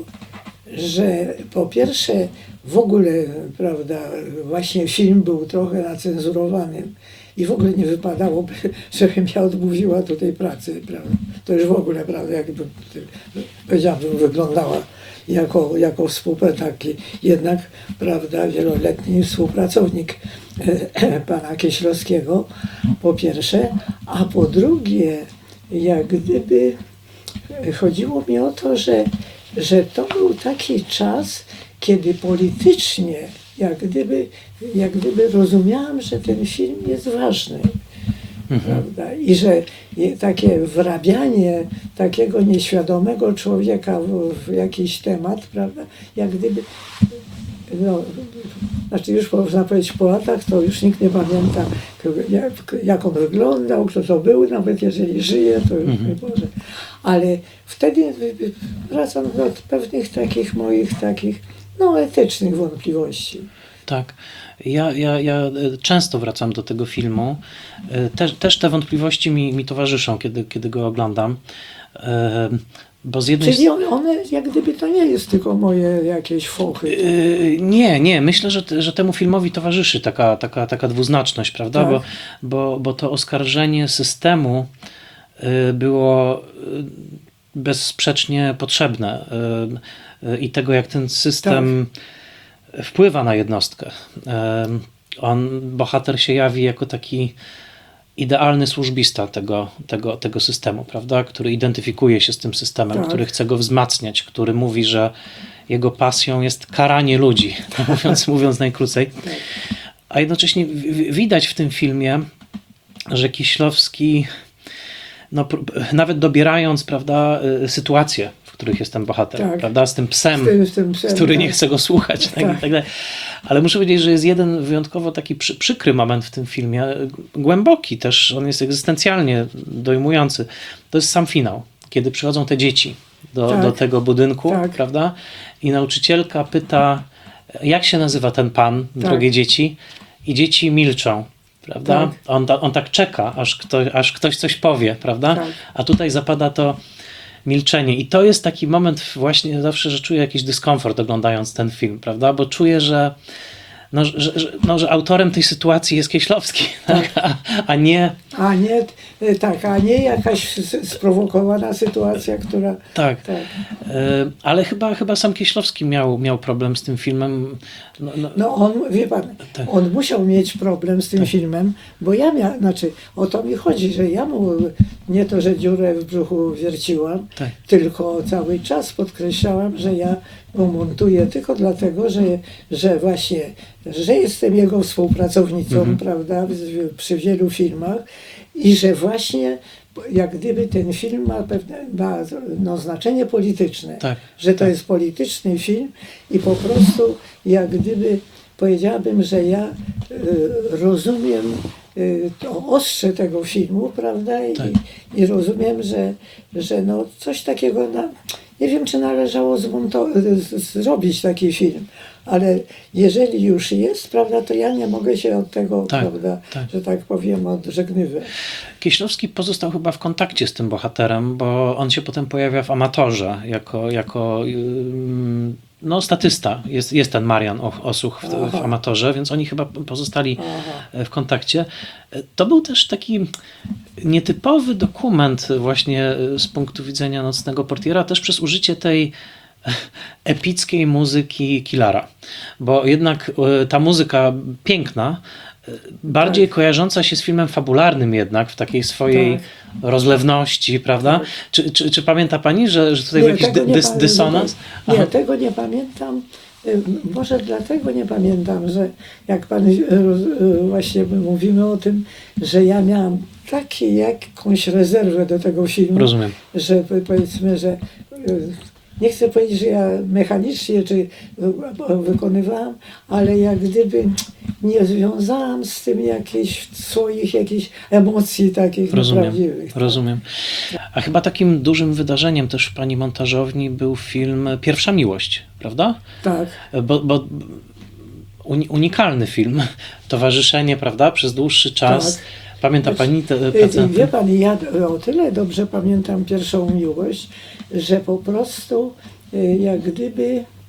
że po pierwsze w ogóle, prawda, właśnie film był trochę nacenzurowanym i w ogóle nie wypadałoby, żebym ja odmówiła tutaj pracy, prawda. To już w ogóle, prawda, jakby, powiedziałabym, wyglądała jako, jako współpracownik, taki jednak, prawda, wieloletni współpracownik e, pana Kieślowskiego, po pierwsze, a po drugie, jak gdyby chodziło mi o to, że, że to był taki czas, kiedy politycznie, jak gdyby, jak gdyby rozumiałam, że ten film jest ważny. Prawda? I że je- takie wrabianie takiego nieświadomego człowieka w, w jakiś temat, prawda, jak gdyby, no, znaczy już można powiedzieć po latach, to już nikt nie pamięta, jak, jak on wyglądał, kto to był, nawet jeżeli żyje, to już nie Boże. Ale wtedy wracam do pewnych takich moich takich, no, etycznych wątpliwości. Tak. Ja, ja, ja e, często wracam do tego filmu. E, Też, też te wątpliwości mi, mi towarzyszą, kiedy, kiedy go oglądam. E, Bo z jednej Czyli one, one, jak gdyby to nie jest tylko moje jakieś fochy. Yy, Nie, nie. Myślę, że, te- że temu filmowi towarzyszy taka, taka, taka dwuznaczność, prawda? Tak. Bo, bo, bo to oskarżenie systemu yy, było yy, bezsprzecznie potrzebne yy, yy, i tego, jak ten system wpływa na jednostkę. Yy, On, bohater się jawi jako taki idealny służbista tego, tego, tego systemu, prawda? Który identyfikuje się z tym systemem, Tak. który chce go wzmacniać, który mówi, że jego pasją jest karanie ludzi, mówiąc, mówiąc najkrócej. A jednocześnie w- w- widać w tym filmie, że Kieślowski, no, pró- nawet dobierając, prawda, y, sytuacje, w których jest ten bohater, Tak. prawda, z tym psem, Z tym- z tym psem, który tak. nie chce go słuchać, tak, Tak. i tak dalej. Ale muszę powiedzieć, że jest jeden wyjątkowo taki przy, przykry moment w tym filmie, głęboki też, on jest egzystencjalnie dojmujący. To jest sam finał, kiedy przychodzą te dzieci do, Tak. do tego budynku, Tak. prawda, i nauczycielka pyta, jak się nazywa ten pan, drogie dzieci, i dzieci milczą. Prawda? Tak. On, ta- on tak czeka, aż, kto, aż ktoś coś powie, prawda? Tak. A tutaj zapada to milczenie. I to jest taki moment właśnie zawsze, że czuję jakiś dyskomfort oglądając ten film, prawda? Bo czuję, że, no, że, że, no, że autorem tej sytuacji jest Kieślowski, tak? a, a nie A nie, e, tak, a nie jakaś s- sprowokowana sytuacja, która... tak. Tak. E, ale chyba, chyba sam Kieślowski miał, miał problem z tym filmem. No, no, No on, wie pan, Tak. on musiał mieć problem z tym filmem, bo ja miałem, znaczy o to mi chodzi, że ja mu nie to, że dziurę w brzuchu wierciłam, Tak. tylko cały czas podkreślałam, że ja go montuję tylko dlatego, że, że właśnie, że jestem jego współpracownicą, prawda, w- przy wielu filmach i że właśnie jak gdyby ten film ma pewne ma, no, znaczenie polityczne, Tak, że to tak. jest polityczny film i po prostu jak gdyby powiedziałabym, że ja y, rozumiem y, to ostrze tego filmu, prawda? I, Tak. i rozumiem, że, że no coś takiego, na, nie wiem, czy należało zmonto- z- zrobić taki film, ale jeżeli już jest, prawda, to ja nie mogę się od tego, Tak, prawda, tak. że tak powiem, odżegnywać. Kieślowski pozostał chyba w kontakcie z tym bohaterem, bo on się potem pojawia w Amatorze jako, jako ym, no, statysta. Jest, jest ten Marian O- Osuch w, w Aha. Amatorze, więc oni chyba pozostali Aha. w kontakcie. To był też taki nietypowy dokument właśnie z punktu widzenia Nocnego Portiera, też przez użycie tej epickiej muzyki Killara. Bo jednak e, ta muzyka piękna, e, bardziej Tak. kojarząca się z filmem fabularnym jednak, w takiej swojej Tak. rozlewności, prawda? Tak. Czy, czy, czy pamięta pani, że, że tutaj był jakiś tego dy, nie dys, pamię- dysonans? Nie, Aha. tego nie pamiętam. Y, Może dlatego nie pamiętam, że jak pan y, roz- y, właśnie my mówimy o tym, że ja miałam takie jakąś rezerwę do tego filmu, Rozumiem. że po- powiedzmy, że y, nie chcę powiedzieć, że ja mechanicznie czy y, wykonywałam, ale jak gdyby nie związałam z tym jakichś swoich jakichś emocji takich Rozumiem, prawdziwych. rozumiem. A chyba takim dużym wydarzeniem też w pani montażowni był film Pierwsza Miłość, prawda? Tak. Bo, bo uni- unikalny film, towarzyszenie, prawda, przez dłuższy czas. Tak. Pamięta pani te Y, prace? Wie pan, ja o tyle dobrze pamiętam Pierwszą Miłość, że po prostu y, jak gdyby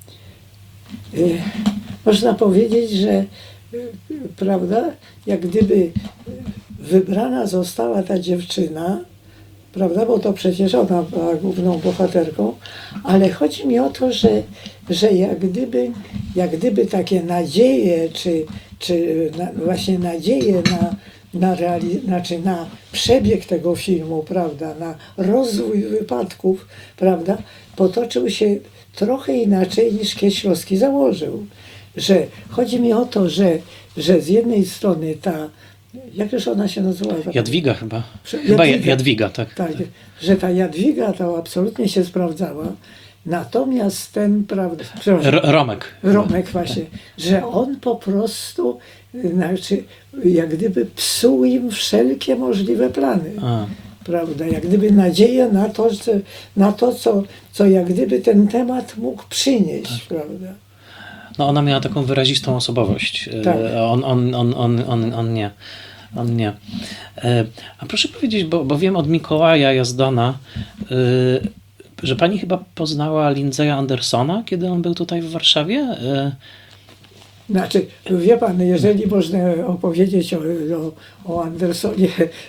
y, można powiedzieć, że y, y, prawda, jak gdyby y, wybrana została ta dziewczyna, prawda, bo to przecież ona była główną bohaterką, ale chodzi mi o to, że, że jak gdyby, jak gdyby takie nadzieje, czy, czy na, właśnie nadzieje na, na, reali- znaczy na przebieg tego filmu, prawda, na rozwój wypadków, prawda, potoczył się trochę inaczej niż Kieślowski założył. Że chodzi mi o to, że, że z jednej strony ta, jakżeż ona się nazywała? Jadwiga chyba. Prze- Chyba ja- Jadwiga. Jadwiga, tak. Tak, że ta Jadwiga to absolutnie się sprawdzała. Natomiast ten, prawda, przepraszam, R- Romek. Romek właśnie, że on po prostu, y, znaczy, jak gdyby psuł im wszelkie możliwe plany. A, Prawda, jak gdyby nadzieję na to, że, na to co, co jak gdyby ten temat mógł przynieść, prawda. no ona miała taką wyrazistą osobowość. Tak. E, On, on, on, on, on, on nie. On nie. E, A proszę powiedzieć, bo, bo wiem od Mikołaja Jazdona, e, że pani chyba poznała Lindseya Andersona, kiedy on był tutaj w Warszawie? E, Znaczy, wie pan, jeżeli można opowiedzieć o, o, o Andersonie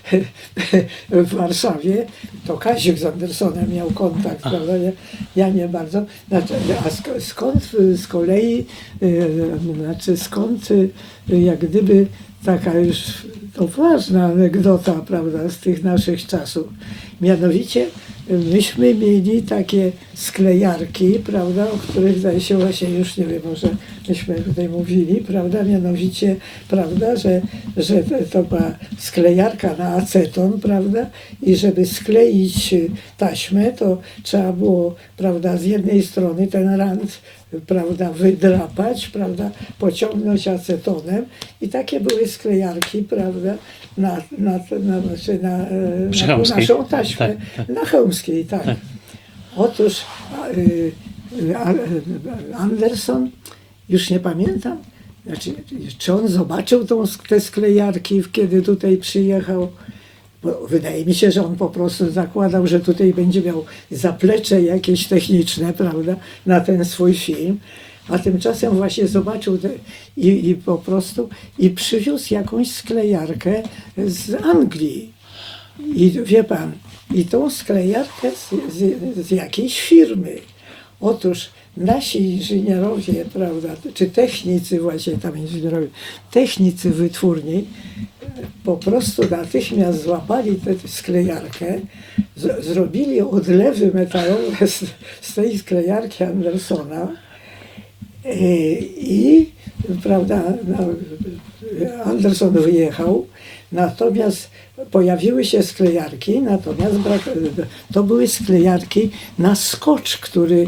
w Warszawie, to Kazik z Andersonem miał kontakt, prawda? Ja, ja nie bardzo. Znaczy, a sk- skąd z kolei, y, znaczy skąd y, jak gdyby taka już to ważna anegdota, prawda, z tych naszych czasów. Mianowicie myśmy mieli takie sklejarki, prawda, o których zdaje się właśnie już nie wiem, może myśmy tutaj mówili, prawda, mianowicie, prawda, że, że to była sklejarka na aceton, prawda, i żeby skleić taśmę, to trzeba było, prawda, z jednej strony ten rand, prawda, wydrapać, prawda, pociągnąć acetonem i takie były sklejarki, prawda, na, na, na, znaczy na, e, Przy na Chełmskiej. naszą taśmę, Tak, tak. na Chełmskiej, tak. Tak. Otóż a, y, a, y, Anderson, już nie pamiętam, znaczy, czy on zobaczył tą, te sklejarki, kiedy tutaj przyjechał. Bo wydaje mi się, że on po prostu zakładał, że tutaj będzie miał zaplecze jakieś techniczne, prawda, na ten swój film. A tymczasem właśnie zobaczył te, i, i po prostu i przywiózł jakąś sklejarkę z Anglii. I wie pan, i tą sklejarkę z, z, z jakiejś firmy. Otóż nasi inżynierowie, prawda, czy technicy właśnie tam inżynierowie, technicy wytwórni po prostu natychmiast złapali tę sklejarkę, z, zrobili odlewy metalowe z, z tej sklejarki Andersona e, i prawda, no, Anderson wyjechał, natomiast pojawiły się sklejarki, natomiast brak, to były sklejarki na skocz, który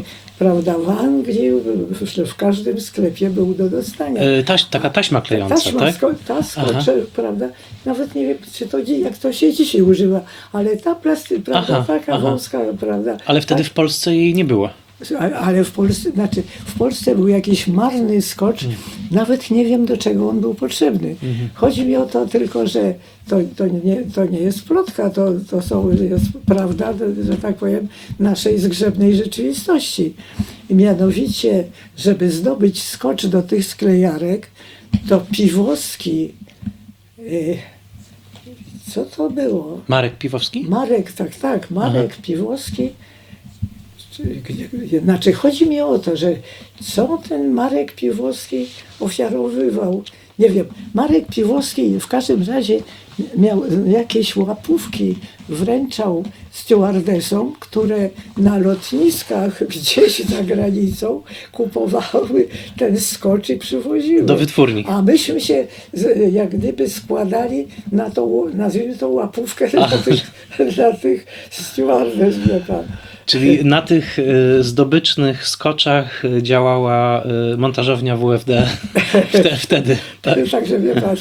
prawda, w Anglii w, w każdym sklepie był do dostania. E, taś, taka taśma klejąca, Taśma, tak? sko- ta skocze, prawda, nawet nie wiem, czy to, dzi- jak to się dzisiaj używa, ale ta plasty, prawda, Aha, taka aha. wąska, prawda. Ale wtedy w Polsce jej nie było. A- Ale w Polsce, znaczy w Polsce był jakiś marny skocz, nawet nie wiem, do czego on był potrzebny. Chodzi mi o to tylko, że to, to, nie, to nie jest plotka, to, to są, jest prawda, że tak powiem, naszej zgrzebnej rzeczywistości. I mianowicie, żeby zdobyć skocz do tych sklejarek, to Piwowski, y, co to było? Marek Piwowski? Marek, tak, tak, Marek Piwowski. Znaczy, chodzi mi o to, że co ten Marek Piwowski ofiarowywał. Nie wiem, Marek Piwowski w każdym razie miał jakieś łapówki, wręczał stewardesom, które na lotniskach gdzieś za granicą kupowały ten skocz i przywoziły. Do wytwórni. A myśmy się z- jak gdyby składali na tą, nazwijmy to łapówkę dla tych, dla tych stewardes, wie pan. Czyli na tych e, zdobycznych skoczach e, działała e, montażownia W F D Wte, wtedy. Tak. Także wie pan,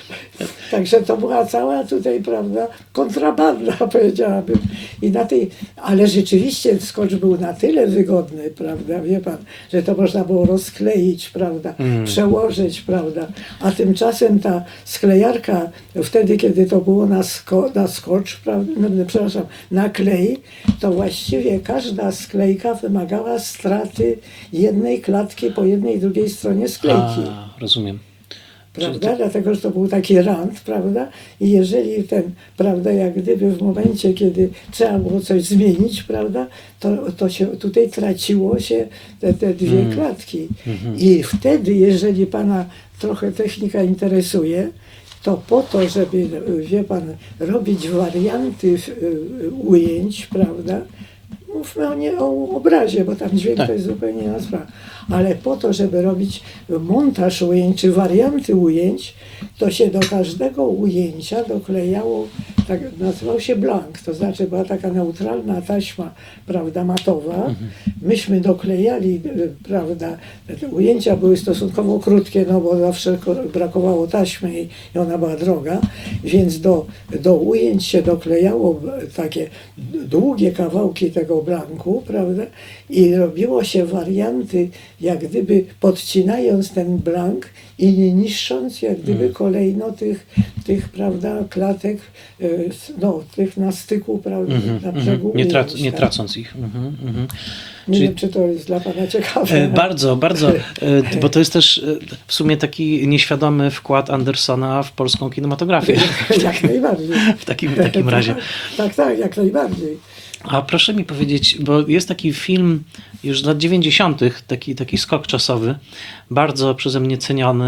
także to była cała tutaj, prawda, kontrabanda, powiedziałabym. I na tej, ale rzeczywiście skocz był na tyle wygodny, prawda, wie pan, że to można było rozkleić, prawda, przełożyć, prawda. A tymczasem ta sklejarka, wtedy, kiedy to było na, sko, na skocz, prawda, no, przepraszam, na klej, to właściwie każda sklejka wymagała straty jednej klatki po jednej i drugiej stronie sklejki. A, rozumiem. Prawda? Dlatego, że to był taki rant, prawda? I jeżeli ten, prawda, jak gdyby w momencie, kiedy trzeba było coś zmienić, prawda, to, to się tutaj traciło się te, te dwie Mm. klatki. I wtedy, jeżeli pana trochę technika interesuje, to po to, żeby, wie pan, robić warianty y, y, ujęć, prawda, mówmy o, nie, o obrazie, bo tam dźwięk Tak. to jest zupełnie inna sprawa. Ale po to, żeby robić montaż ujęć, czy warianty ujęć, to się do każdego ujęcia doklejało, tak nazywał się blank, to znaczy była taka neutralna taśma, prawda, matowa. Myśmy doklejali, y, prawda, te ujęcia były stosunkowo krótkie, no bo zawsze ko- brakowało taśmy i, i ona była droga, więc do, do ujęć się doklejało takie długie kawałki tego blanku, prawda, i robiło się warianty, jak gdyby podcinając ten blank i nie niszcząc jak gdyby kolejno tych, tych, prawda, klatek, y, s- no, tych na styku, prawda, na brzegu Mhm, nie, trac, ujęć, nie tak. tracąc ich. Mhm, mhm. Nie Czyli- wiem, czy to jest dla pana ciekawe. E, Bardzo, bardzo, e, bo to jest też e, w sumie taki nieświadomy wkład Andersona w polską kinematografię Jak najbardziej. w takim, w takim razie. Tak, tak, jak najbardziej. A proszę mi powiedzieć, bo jest taki film już z lat dziewięćdziesiątych, taki, taki skok czasowy, bardzo przeze mnie ceniony,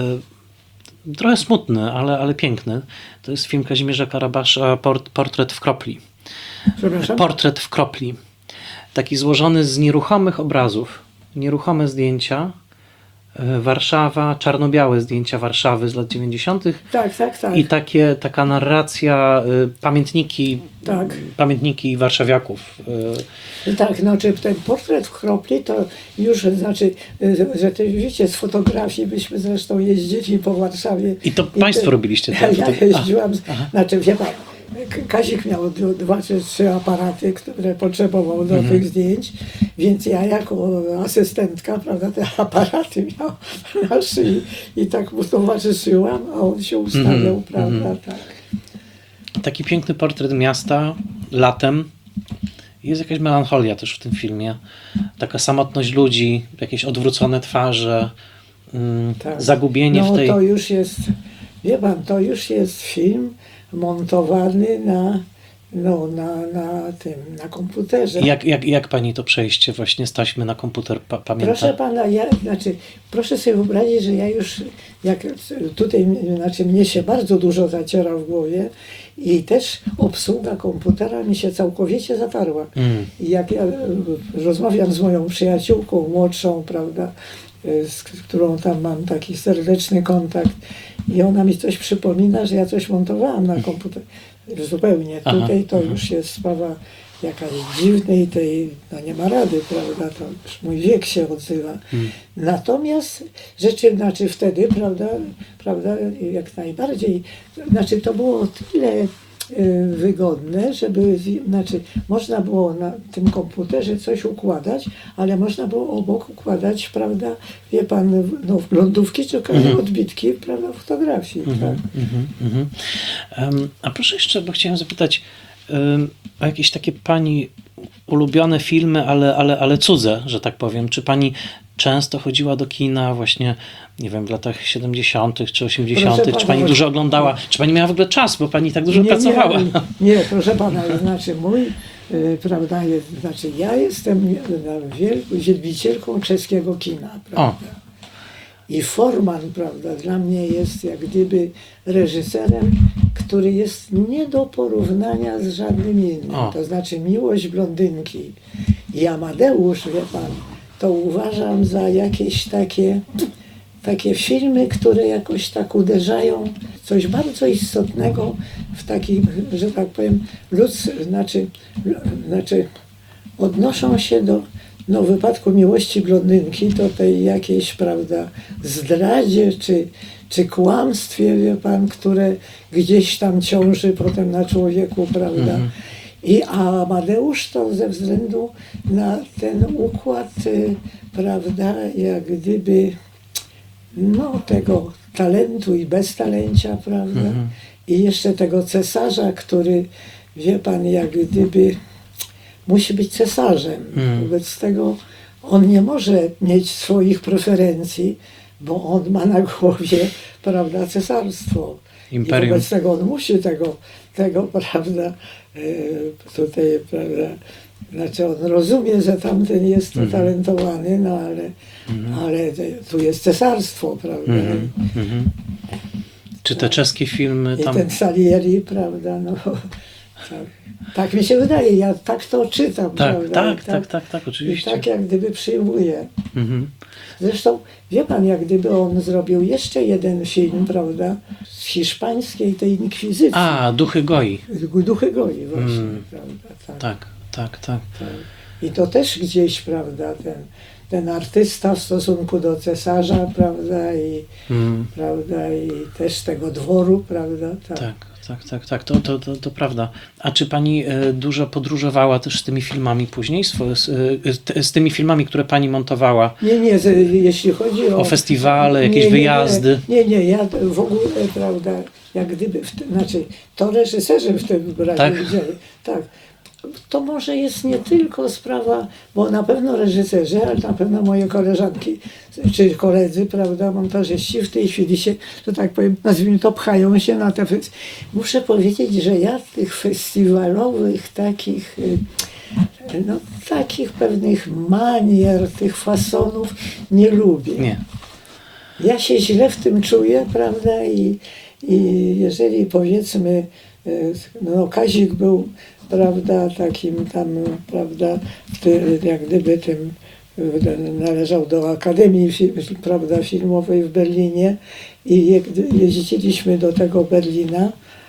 e, trochę smutny, ale, ale piękny. To jest film Kazimierza Karabasza, Port, Portret w kropli. Przepraszam. Portret w kropli. Taki złożony z nieruchomych obrazów, nieruchome zdjęcia, e, Warszawa, czarno-białe zdjęcia Warszawy z lat dziewięćdziesiątych Tak, tak, tak. i takie, taka narracja, e, pamiętniki, Tak. pamiętniki warszawiaków. e, Tak, znaczy ten portret w kropli to już, znaczy, y, rzeczywiście z fotografii byśmy zresztą jeździli po Warszawie. I to państwo robiliście to? Ja, to- ja jeździłam, z- znaczy wie pan, K- Kazik miał d- dwa czy trzy aparaty, które potrzebował do tych zdjęć, więc ja jako asystentka, prawda, te aparaty miał na szyi i tak mu towarzyszyłam, a on się ustawiał, prawda, tak. Taki piękny portret miasta latem. Jest jakaś melancholia też w tym filmie. Taka samotność ludzi, jakieś odwrócone twarze, mm, Tak. zagubienie No w tej... to już jest, wie pan, to już jest film montowany na, no, na, na tym, na komputerze. Jak, jak, jak pani to przejście właśnie z taśmy na komputer pa, pamięta? Proszę pana, ja, znaczy, proszę sobie wyobrazić, że ja już, jak tutaj, znaczy mnie się bardzo dużo zaciera w głowie i też obsługa komputera mi się całkowicie zatarła. Mm. I jak ja e, rozmawiam z moją przyjaciółką młodszą, prawda, e, z którą tam mam taki serdeczny kontakt i ona mi coś przypomina, że ja coś montowałam na komputerze. Zupełnie. Aha, Tutaj to aha. już jest sprawa jakaś dziwnej tej, no nie ma rady, prawda, to już mój wiek się odzywa. Hmm. Natomiast rzeczy, znaczy wtedy, prawda, prawda, jak najbardziej, znaczy to było tyle y, wygodne, żeby, z- znaczy można było na tym komputerze coś układać, ale można było obok układać, prawda, wie pan, no, lądówki czy Mhm. odbitki, prawda, fotografii, tak. Mhm, mhm. Em, A proszę jeszcze, bo chciałem zapytać em, o jakieś takie pani ulubione filmy, ale, ale, ale cudze, że tak powiem. Czy pani często chodziła do kina właśnie, nie wiem, w latach siedemdziesiątych czy osiemdziesiątych? Proszę Czy pani pana, dużo oglądała? Czy pani miała w ogóle czas, bo pani tak dużo Nie, pracowała? Nie, nie, proszę pana, znaczy mój, y, prawda, jest, znaczy ja jestem y, wielką wielbicielką czeskiego kina, prawda. I Forman, prawda, dla mnie jest jak gdyby reżyserem, który jest nie do porównania z żadnym innym. O. To znaczy Miłość blondynki i Amadeusz, wie pan, to uważam za jakieś takie, takie filmy, które jakoś tak uderzają coś bardzo istotnego w takim, że tak powiem, ludz, znaczy, znaczy odnoszą się do, no w wypadku Miłości blondynki, do tej jakiejś, prawda, zdradzie, czy, czy kłamstwie, wie pan, które gdzieś tam ciąży potem na człowieku, prawda. Mhm. I a Amadeusz to ze względu na ten układ, y, prawda, jak gdyby, no tego talentu i beztalencia, prawda, Mhm. i jeszcze tego cesarza, który, wie pan, jak gdyby musi być cesarzem. Mm. Wobec tego on nie może mieć swoich preferencji, bo on ma na głowie, prawda, cesarstwo. Imperium. I wobec tego on musi tego, tego prawda, e, tutaj, prawda, znaczy on rozumie, że tamten jest Mhm. utalentowany, no ale, ale tu jest cesarstwo, prawda. Mhm, mhm. Czy te czeskie filmy I tam... ten Salieri, prawda, no tak, tak mi się wydaje, ja tak to czytam, Tak, prawda. tak, I tak, tak, tak, I oczywiście. tak jak gdyby przyjmuję. Mhm. Zresztą wie pan, jak gdyby on zrobił jeszcze jeden film, prawda, z hiszpańskiej tej inkwizycji. A, Duchy Goi. Duchy Goi właśnie, Mm. prawda, tak, Tak, tak, tak. tak. I to też gdzieś, prawda, ten, ten artysta w stosunku do cesarza, prawda, i, Mm. prawda, i też tego dworu, prawda, tak. Tak, tak, tak, tak, to, to, to, to prawda. A czy pani e, dużo podróżowała też z tymi filmami później? Z, z, e, z tymi filmami, które pani montowała? Nie, nie, z- jeśli chodzi o... O festiwale, jakieś nie, nie, wyjazdy? Nie, nie, ja w ogóle, prawda, jak gdyby, w tym, znaczy, to reżyserzy w tym brali Tak? udział. Tak. To może jest nie tylko sprawa, bo na pewno reżyserzy, ale na pewno moje koleżanki, czy koledzy, prawda, montażyści w tej chwili się, że tak powiem, nazwijmy to, pchają się na te... fes- Muszę powiedzieć, że ja tych festiwalowych takich... y, no, takich pewnych manier, tych fasonów nie lubię. Nie. Ja się źle w tym czuję, prawda, i, i jeżeli powiedzmy, y, no Kazik był, prawda, takim tam, prawda, ty, jak gdyby tym, y, należał do Akademii Fi- prawda, Filmowej w Berlinie i je, jeździliśmy do tego Berlina,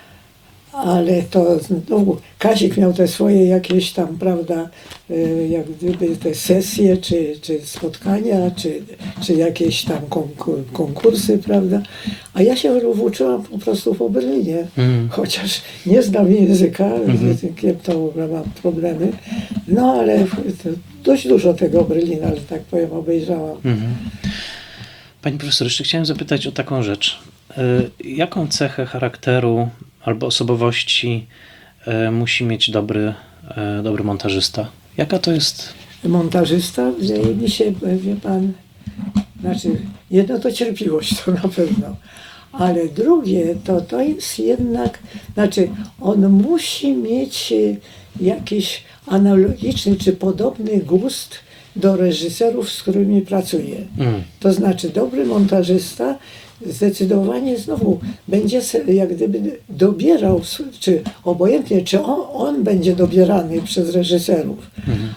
ale to znowu Kazik miał te swoje jakieś tam, prawda, y, jak gdyby te sesje, czy, czy spotkania, czy, czy jakieś tam konkur- konkursy, prawda, a ja się uczyłam po prostu po Berlinie, Mm. chociaż nie znam języka, z językiem to mam problemy, no ale to dość dużo tego Berlina, że tak powiem, obejrzałam. Mhm. Pani profesor, jeszcze chciałem zapytać o taką rzecz. Y, Jaką cechę charakteru albo osobowości y, musi mieć dobry, y, dobry montażysta? Jaka to jest? Montażysta, wydaje mi się, wie pan, znaczy jedno to cierpliwość, to na pewno, ale drugie to, to jest jednak, znaczy on musi mieć e, jakiś analogiczny czy podobny gust do reżyserów, z którymi pracuje. Mm. To znaczy dobry montażysta zdecydowanie znowu będzie se, jak gdyby dobierał, czy obojętnie, czy on, on będzie dobierany przez reżyserów,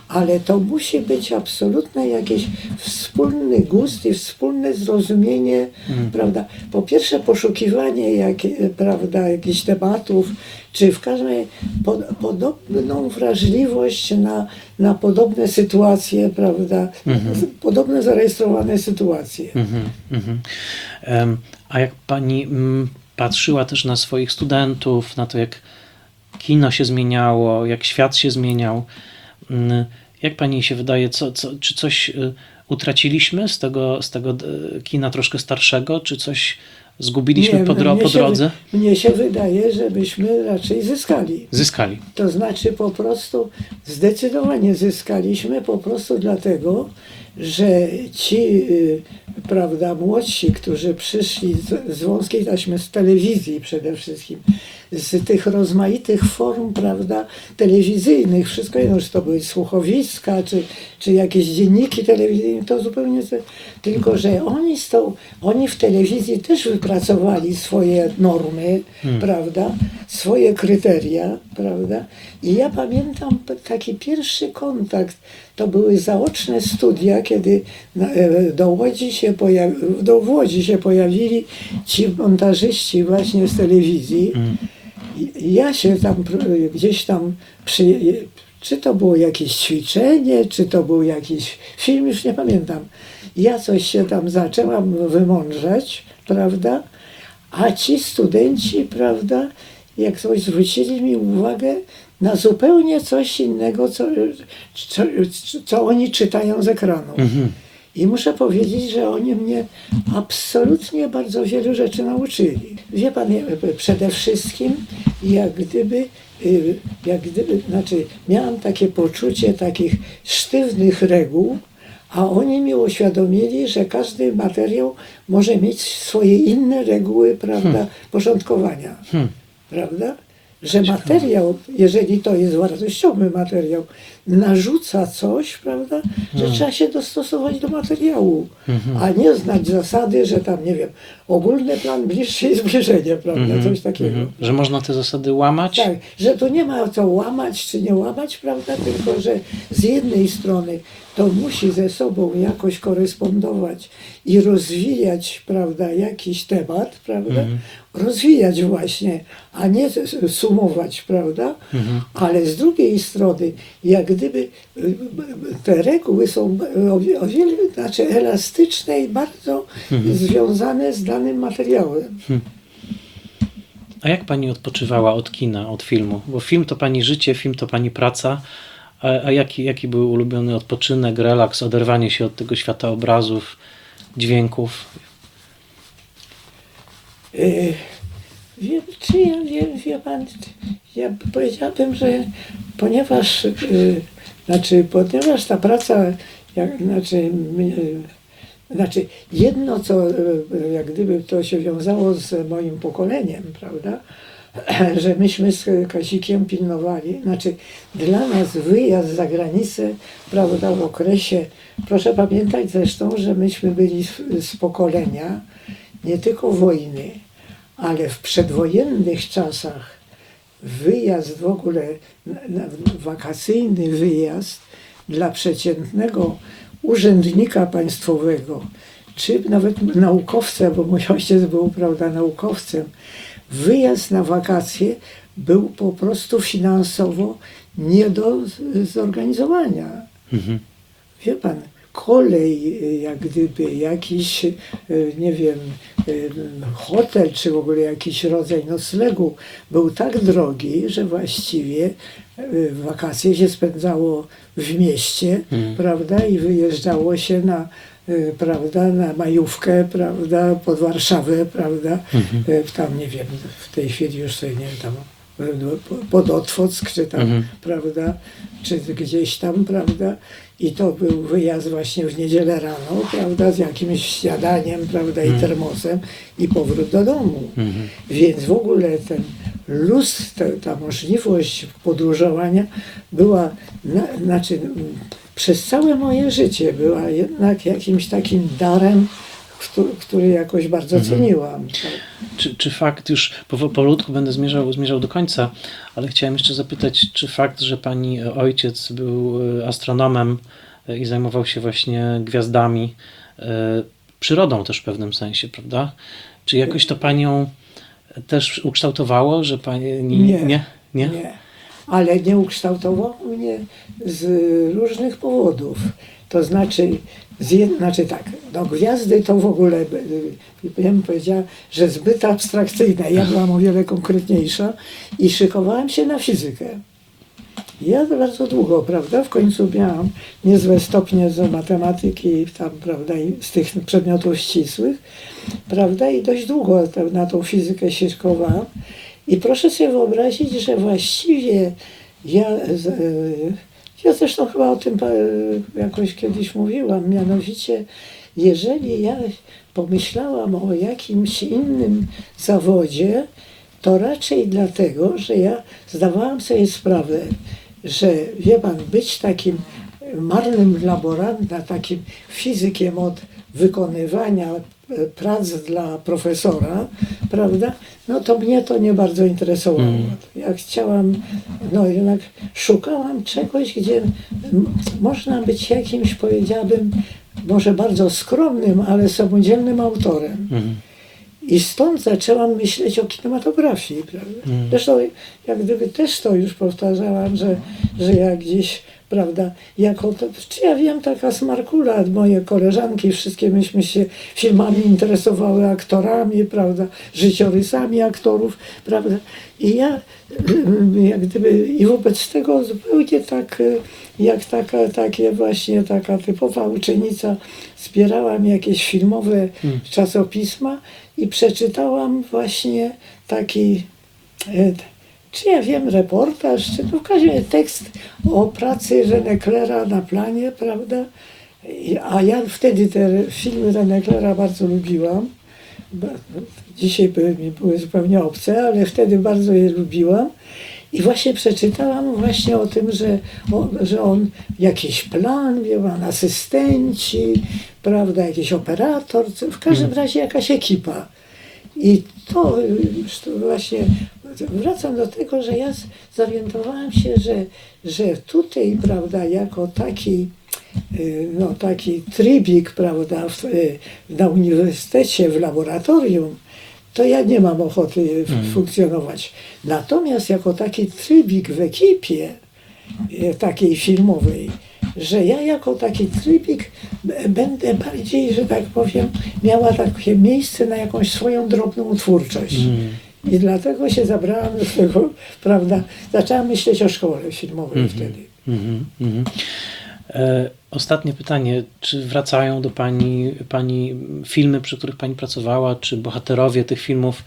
ale to musi być absolutnie jakiś wspólny gust i wspólne zrozumienie, prawda? Po pierwsze poszukiwanie jak, prawda, jakichś tematów, czy w każdej pod, podobną wrażliwość na, na podobne sytuacje, prawda? Podobne zarejestrowane sytuacje. Mhm, mhm. Em, A jak pani mm, patrzyła też na swoich studentów, na to jak kino się zmieniało, jak świat się zmieniał, mm, jak pani się wydaje, co, co, czy coś y, utraciliśmy z tego, z tego y, kina troszkę starszego, czy coś zgubiliśmy Nie, po, dro- mnie po się drodze? wy- Mnie się wydaje, że byśmy raczej zyskali. Zyskali. To znaczy po prostu zdecydowanie zyskaliśmy po prostu dlatego, że ci, y, prawda, młodsi, którzy przyszli z, z wąskiej taśmy, z telewizji przede wszystkim, z tych rozmaitych form, prawda, telewizyjnych, wszystko jedno, czy to były słuchowiska, czy, czy jakieś dzienniki telewizyjne, to zupełnie, co- tylko że oni, z tą, oni w telewizji też wypracowali swoje normy, prawda, swoje kryteria, prawda, i ja pamiętam p- taki pierwszy kontakt, to były zaoczne studia, kiedy na, e, do Łodzi się pojawi, do w Łodzi się pojawili ci montażyści właśnie z telewizji. I ja się tam pr- gdzieś tam, przy, czy to było jakieś ćwiczenie, czy to był jakiś film, już nie pamiętam. Ja coś się tam zaczęłam wymądrzać, prawda, a ci studenci, prawda, jak coś zwrócili mi uwagę na zupełnie coś innego, co, co, co oni czytają z ekranu. I muszę powiedzieć, że oni mnie absolutnie bardzo wielu rzeczy nauczyli. Wie pan, ja- przede wszystkim jak gdyby, y, jak gdyby, znaczy miałam takie poczucie takich sztywnych reguł, a oni mi uświadomili, że każdy materiał może mieć swoje inne reguły, prawda, porządkowania. Prawda? Że materiał, jeżeli to jest wartościowy materiał, narzuca coś, prawda, że trzeba się dostosować do materiału, a nie znać zasady, że tam, nie wiem, ogólny plan, bliższe i zbliżenie, prawda, coś takiego. Że można te zasady łamać? Tak, że tu nie ma co łamać czy nie łamać, prawda, tylko że z jednej strony to musi ze sobą jakoś korespondować i rozwijać, prawda, jakiś temat, prawda, rozwijać właśnie, a nie s- sumować, prawda, ale z drugiej strony, jak gdyby y, y, te reguły są o, wie- o wiele, znaczy elastyczne i bardzo związane z danym materiałem. A jak pani odpoczywała od kina, od filmu? Bo film to pani życie, film to pani praca. A, a jaki, jaki był ulubiony odpoczynek, relaks, oderwanie się od tego świata obrazów, dźwięków? Y, Wie, czy ja, wie, wie pan, ja powiedziałabym, że ponieważ, y, znaczy, ponieważ ta praca, jak, znaczy, my, znaczy, jedno, co y, jak gdyby to się wiązało z moim pokoleniem, prawda, że myśmy z Kazikiem pilnowali, znaczy dla nas wyjazd za granicę, prawda, w okresie, proszę pamiętać zresztą, że myśmy byli z, z pokolenia nie tylko wojny, ale w przedwojennych czasach wyjazd w ogóle, na, na, wakacyjny wyjazd dla przeciętnego urzędnika państwowego, czy nawet naukowca, bo mój ojciec był, prawda, naukowcem, wyjazd na wakacje był po prostu finansowo nie do z- zorganizowania. Wie pan, kolej, y, jak gdyby jakiś, y, nie wiem, y, hotel, czy w ogóle jakiś rodzaj noclegu był tak drogi, że właściwie y, wakacje się spędzało w mieście, prawda, i wyjeżdżało się na, y, prawda, na majówkę, prawda, pod Warszawę, prawda, y, tam, nie wiem, w tej chwili już sobie, nie wiem, tam y, pod Otwock, czy tam, prawda, czy gdzieś tam, prawda, i to był wyjazd właśnie w niedzielę rano, prawda, z jakimś śniadaniem, prawda, i termosem i powrót do domu. Więc w ogóle ten luz, ta, ta możliwość podróżowania była, na, znaczy m, przez całe moje życie była jednak jakimś takim darem, który, który jakoś bardzo Mhm. ceniłam. Tak. Czy, czy fakt, już powo- powolutku będę zmierzał, zmierzał do końca, ale chciałem jeszcze zapytać, czy fakt, że pani ojciec był e, astronomem e, i zajmował się właśnie gwiazdami, e, przyrodą też w pewnym sensie, prawda? Czy jakoś to panią też ukształtowało, że pani... Nie. Nie? Nie? Nie. Ale nie ukształtowało mnie z różnych powodów. To znaczy, z jed... znaczy tak, no gwiazdy to w ogóle, y, ja bym powiedziała, że zbyt abstrakcyjne. Ja byłam o wiele konkretniejsza i szykowałam się na fizykę. Ja bardzo długo, prawda, w końcu miałam niezłe stopnie z matematyki, tam, prawda, i z tych przedmiotów ścisłych, prawda, i dość długo tam na tą fizykę się szykowałam. I proszę sobie wyobrazić, że właściwie ja, z- ja zresztą chyba o tym e, jakoś kiedyś mówiłam, mianowicie jeżeli ja pomyślałam o jakimś innym zawodzie, to raczej dlatego, że ja zdawałam sobie sprawę, że wie pan, być takim marnym laborantem, takim fizykiem od wykonywania e, prac dla profesora, prawda, no to mnie to nie bardzo interesowało. Mm. Ja chciałam, no jednak szukałam czegoś, gdzie m- można być jakimś, powiedziałbym, może bardzo skromnym, ale samodzielnym autorem. Mhm. I stąd zaczęłam myśleć o kinematografii, prawda? Mm. Zresztą jak gdyby też to już powtarzałam, że, że ja gdzieś, prawda, jako to, czy ja wiem, taka smarkula, moje koleżanki, wszystkie myśmy się filmami interesowały, aktorami, prawda, życiorysami aktorów, prawda, i ja jak gdyby, i wobec tego zupełnie tak, jak taka, takie właśnie taka typowa uczennica, zbierałam jakieś filmowe Mm. czasopisma i przeczytałam właśnie taki, e, czy ja wiem, reportaż, czy no w każdym razie tekst o pracy René Claira na planie, prawda? I- A ja wtedy te filmy René Claira bardzo lubiłam. Ba- Dzisiaj były mi były zupełnie obce, ale wtedy bardzo je lubiłam. I właśnie przeczytałam właśnie o tym, że, o, że on jakiś plan, wie pan, asystenci, prawda, jakiś operator, co- w każdym razie jakaś ekipa. I to już to właśnie wracam do tego, że ja z- zorientowałam się, że, że tutaj, prawda, jako taki, y, no, taki trybik, prawda, w, y, na uniwersytecie, w laboratorium, to ja nie mam ochoty f- Mm. funkcjonować. Natomiast jako taki trybik w ekipie y, takiej filmowej, że ja jako taki trybik b- będę bardziej, że tak powiem, miała takie miejsce na jakąś swoją drobną twórczość. Mm. I dlatego się zabrałam do tego, prawda, zaczęłam myśleć o szkole filmowej Mhm. wtedy. Mhm, mhm. E, ostatnie pytanie. Czy wracają do pani, pani filmy, przy których pani pracowała, czy bohaterowie tych filmów,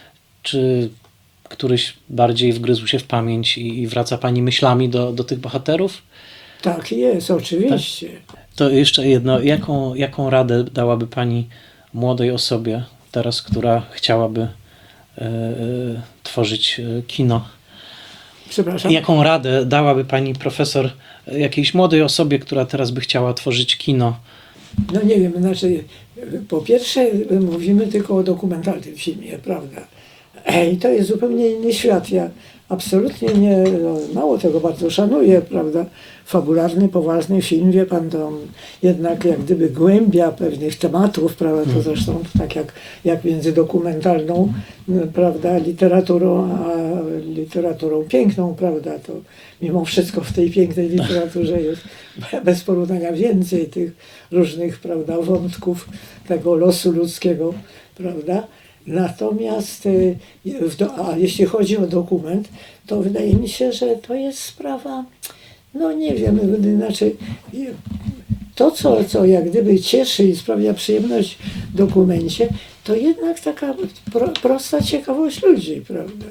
czy któryś bardziej wgryzł się w pamięć i, i wraca pani myślami do, do tych bohaterów? Tak jest, oczywiście. To jeszcze jedno. Jaką, jaką radę dałaby pani młodej osobie teraz, która chciałaby e, e, tworzyć e, kino? Przepraszam. Jaką radę dałaby pani profesor jakiejś młodej osobie, która teraz by chciała tworzyć kino? No nie wiem, znaczy, po pierwsze mówimy tylko o dokumentalnym filmie, prawda? I to jest zupełnie inny świat. Ja absolutnie nie, no, mało tego, bardzo szanuję, prawda? Fabularny, poważny film, wie pan, to on jednak jak gdyby głębia pewnych tematów, prawda? To zresztą tak jak, jak między dokumentalną, no, prawda, literaturą, a literaturą piękną, prawda? To mimo wszystko w tej pięknej literaturze jest bez porównania więcej tych różnych, prawda, wątków tego losu ludzkiego, prawda? Natomiast y, w do, a jeśli chodzi o dokument, to wydaje mi się, że to jest sprawa, no nie wiem, znaczy y, to, co, co jak gdyby cieszy i sprawia przyjemność w dokumencie, to jednak taka pro, prosta ciekawość ludzi, prawda?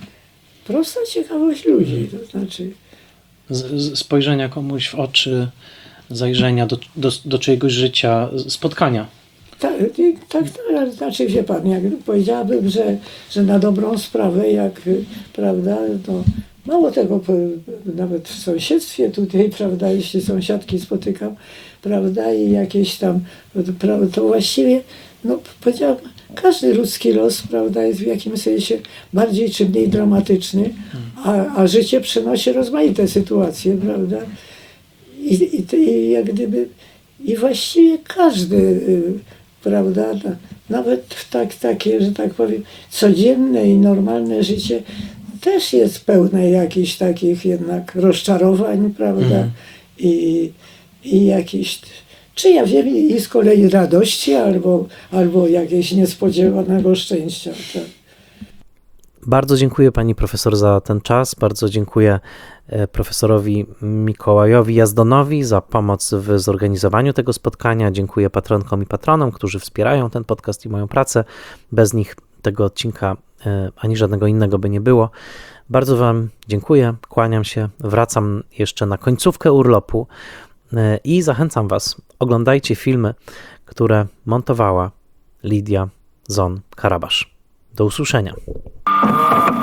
Prosta ciekawość ludzi, to znaczy... Z, z spojrzenia komuś w oczy, zajrzenia do, do, do czyjegoś życia, spotkania. Tak, i- tak, tak, znaczy wie pan, jak powiedziałabym, że, że na dobrą sprawę, jak, y, prawda, to mało tego, po- nawet w sąsiedztwie tutaj, prawda, jeśli sąsiadki spotykam, prawda, i jakieś tam, prawda, to właściwie no powiedziałam, każdy ludzki los, prawda, jest w jakimś sensie bardziej czy mniej dramatyczny, a, a życie przynosi rozmaite sytuacje, prawda? I, i, i jak gdyby, i właściwie każdy, y, prawda, na, nawet w tak, takie, że tak powiem, codzienne i normalne życie też jest pełne jakichś takich jednak rozczarowań, prawda, Mhm. i, i jakichś, czy ja wiem, i z kolei radości, albo, albo jakiegoś niespodziewanego szczęścia. Tak. Bardzo dziękuję pani profesor za ten czas, bardzo dziękuję e, profesorowi Mikołajowi Jazdonowi za pomoc w zorganizowaniu tego spotkania. Dziękuję patronkom i patronom, którzy wspierają ten podcast i moją pracę. Bez nich tego odcinka e, ani żadnego innego by nie było. Bardzo wam dziękuję, kłaniam się, wracam jeszcze na końcówkę urlopu e, i zachęcam was, oglądajcie filmy, które montowała Lidia Zon-Karabasz. Do usłyszenia.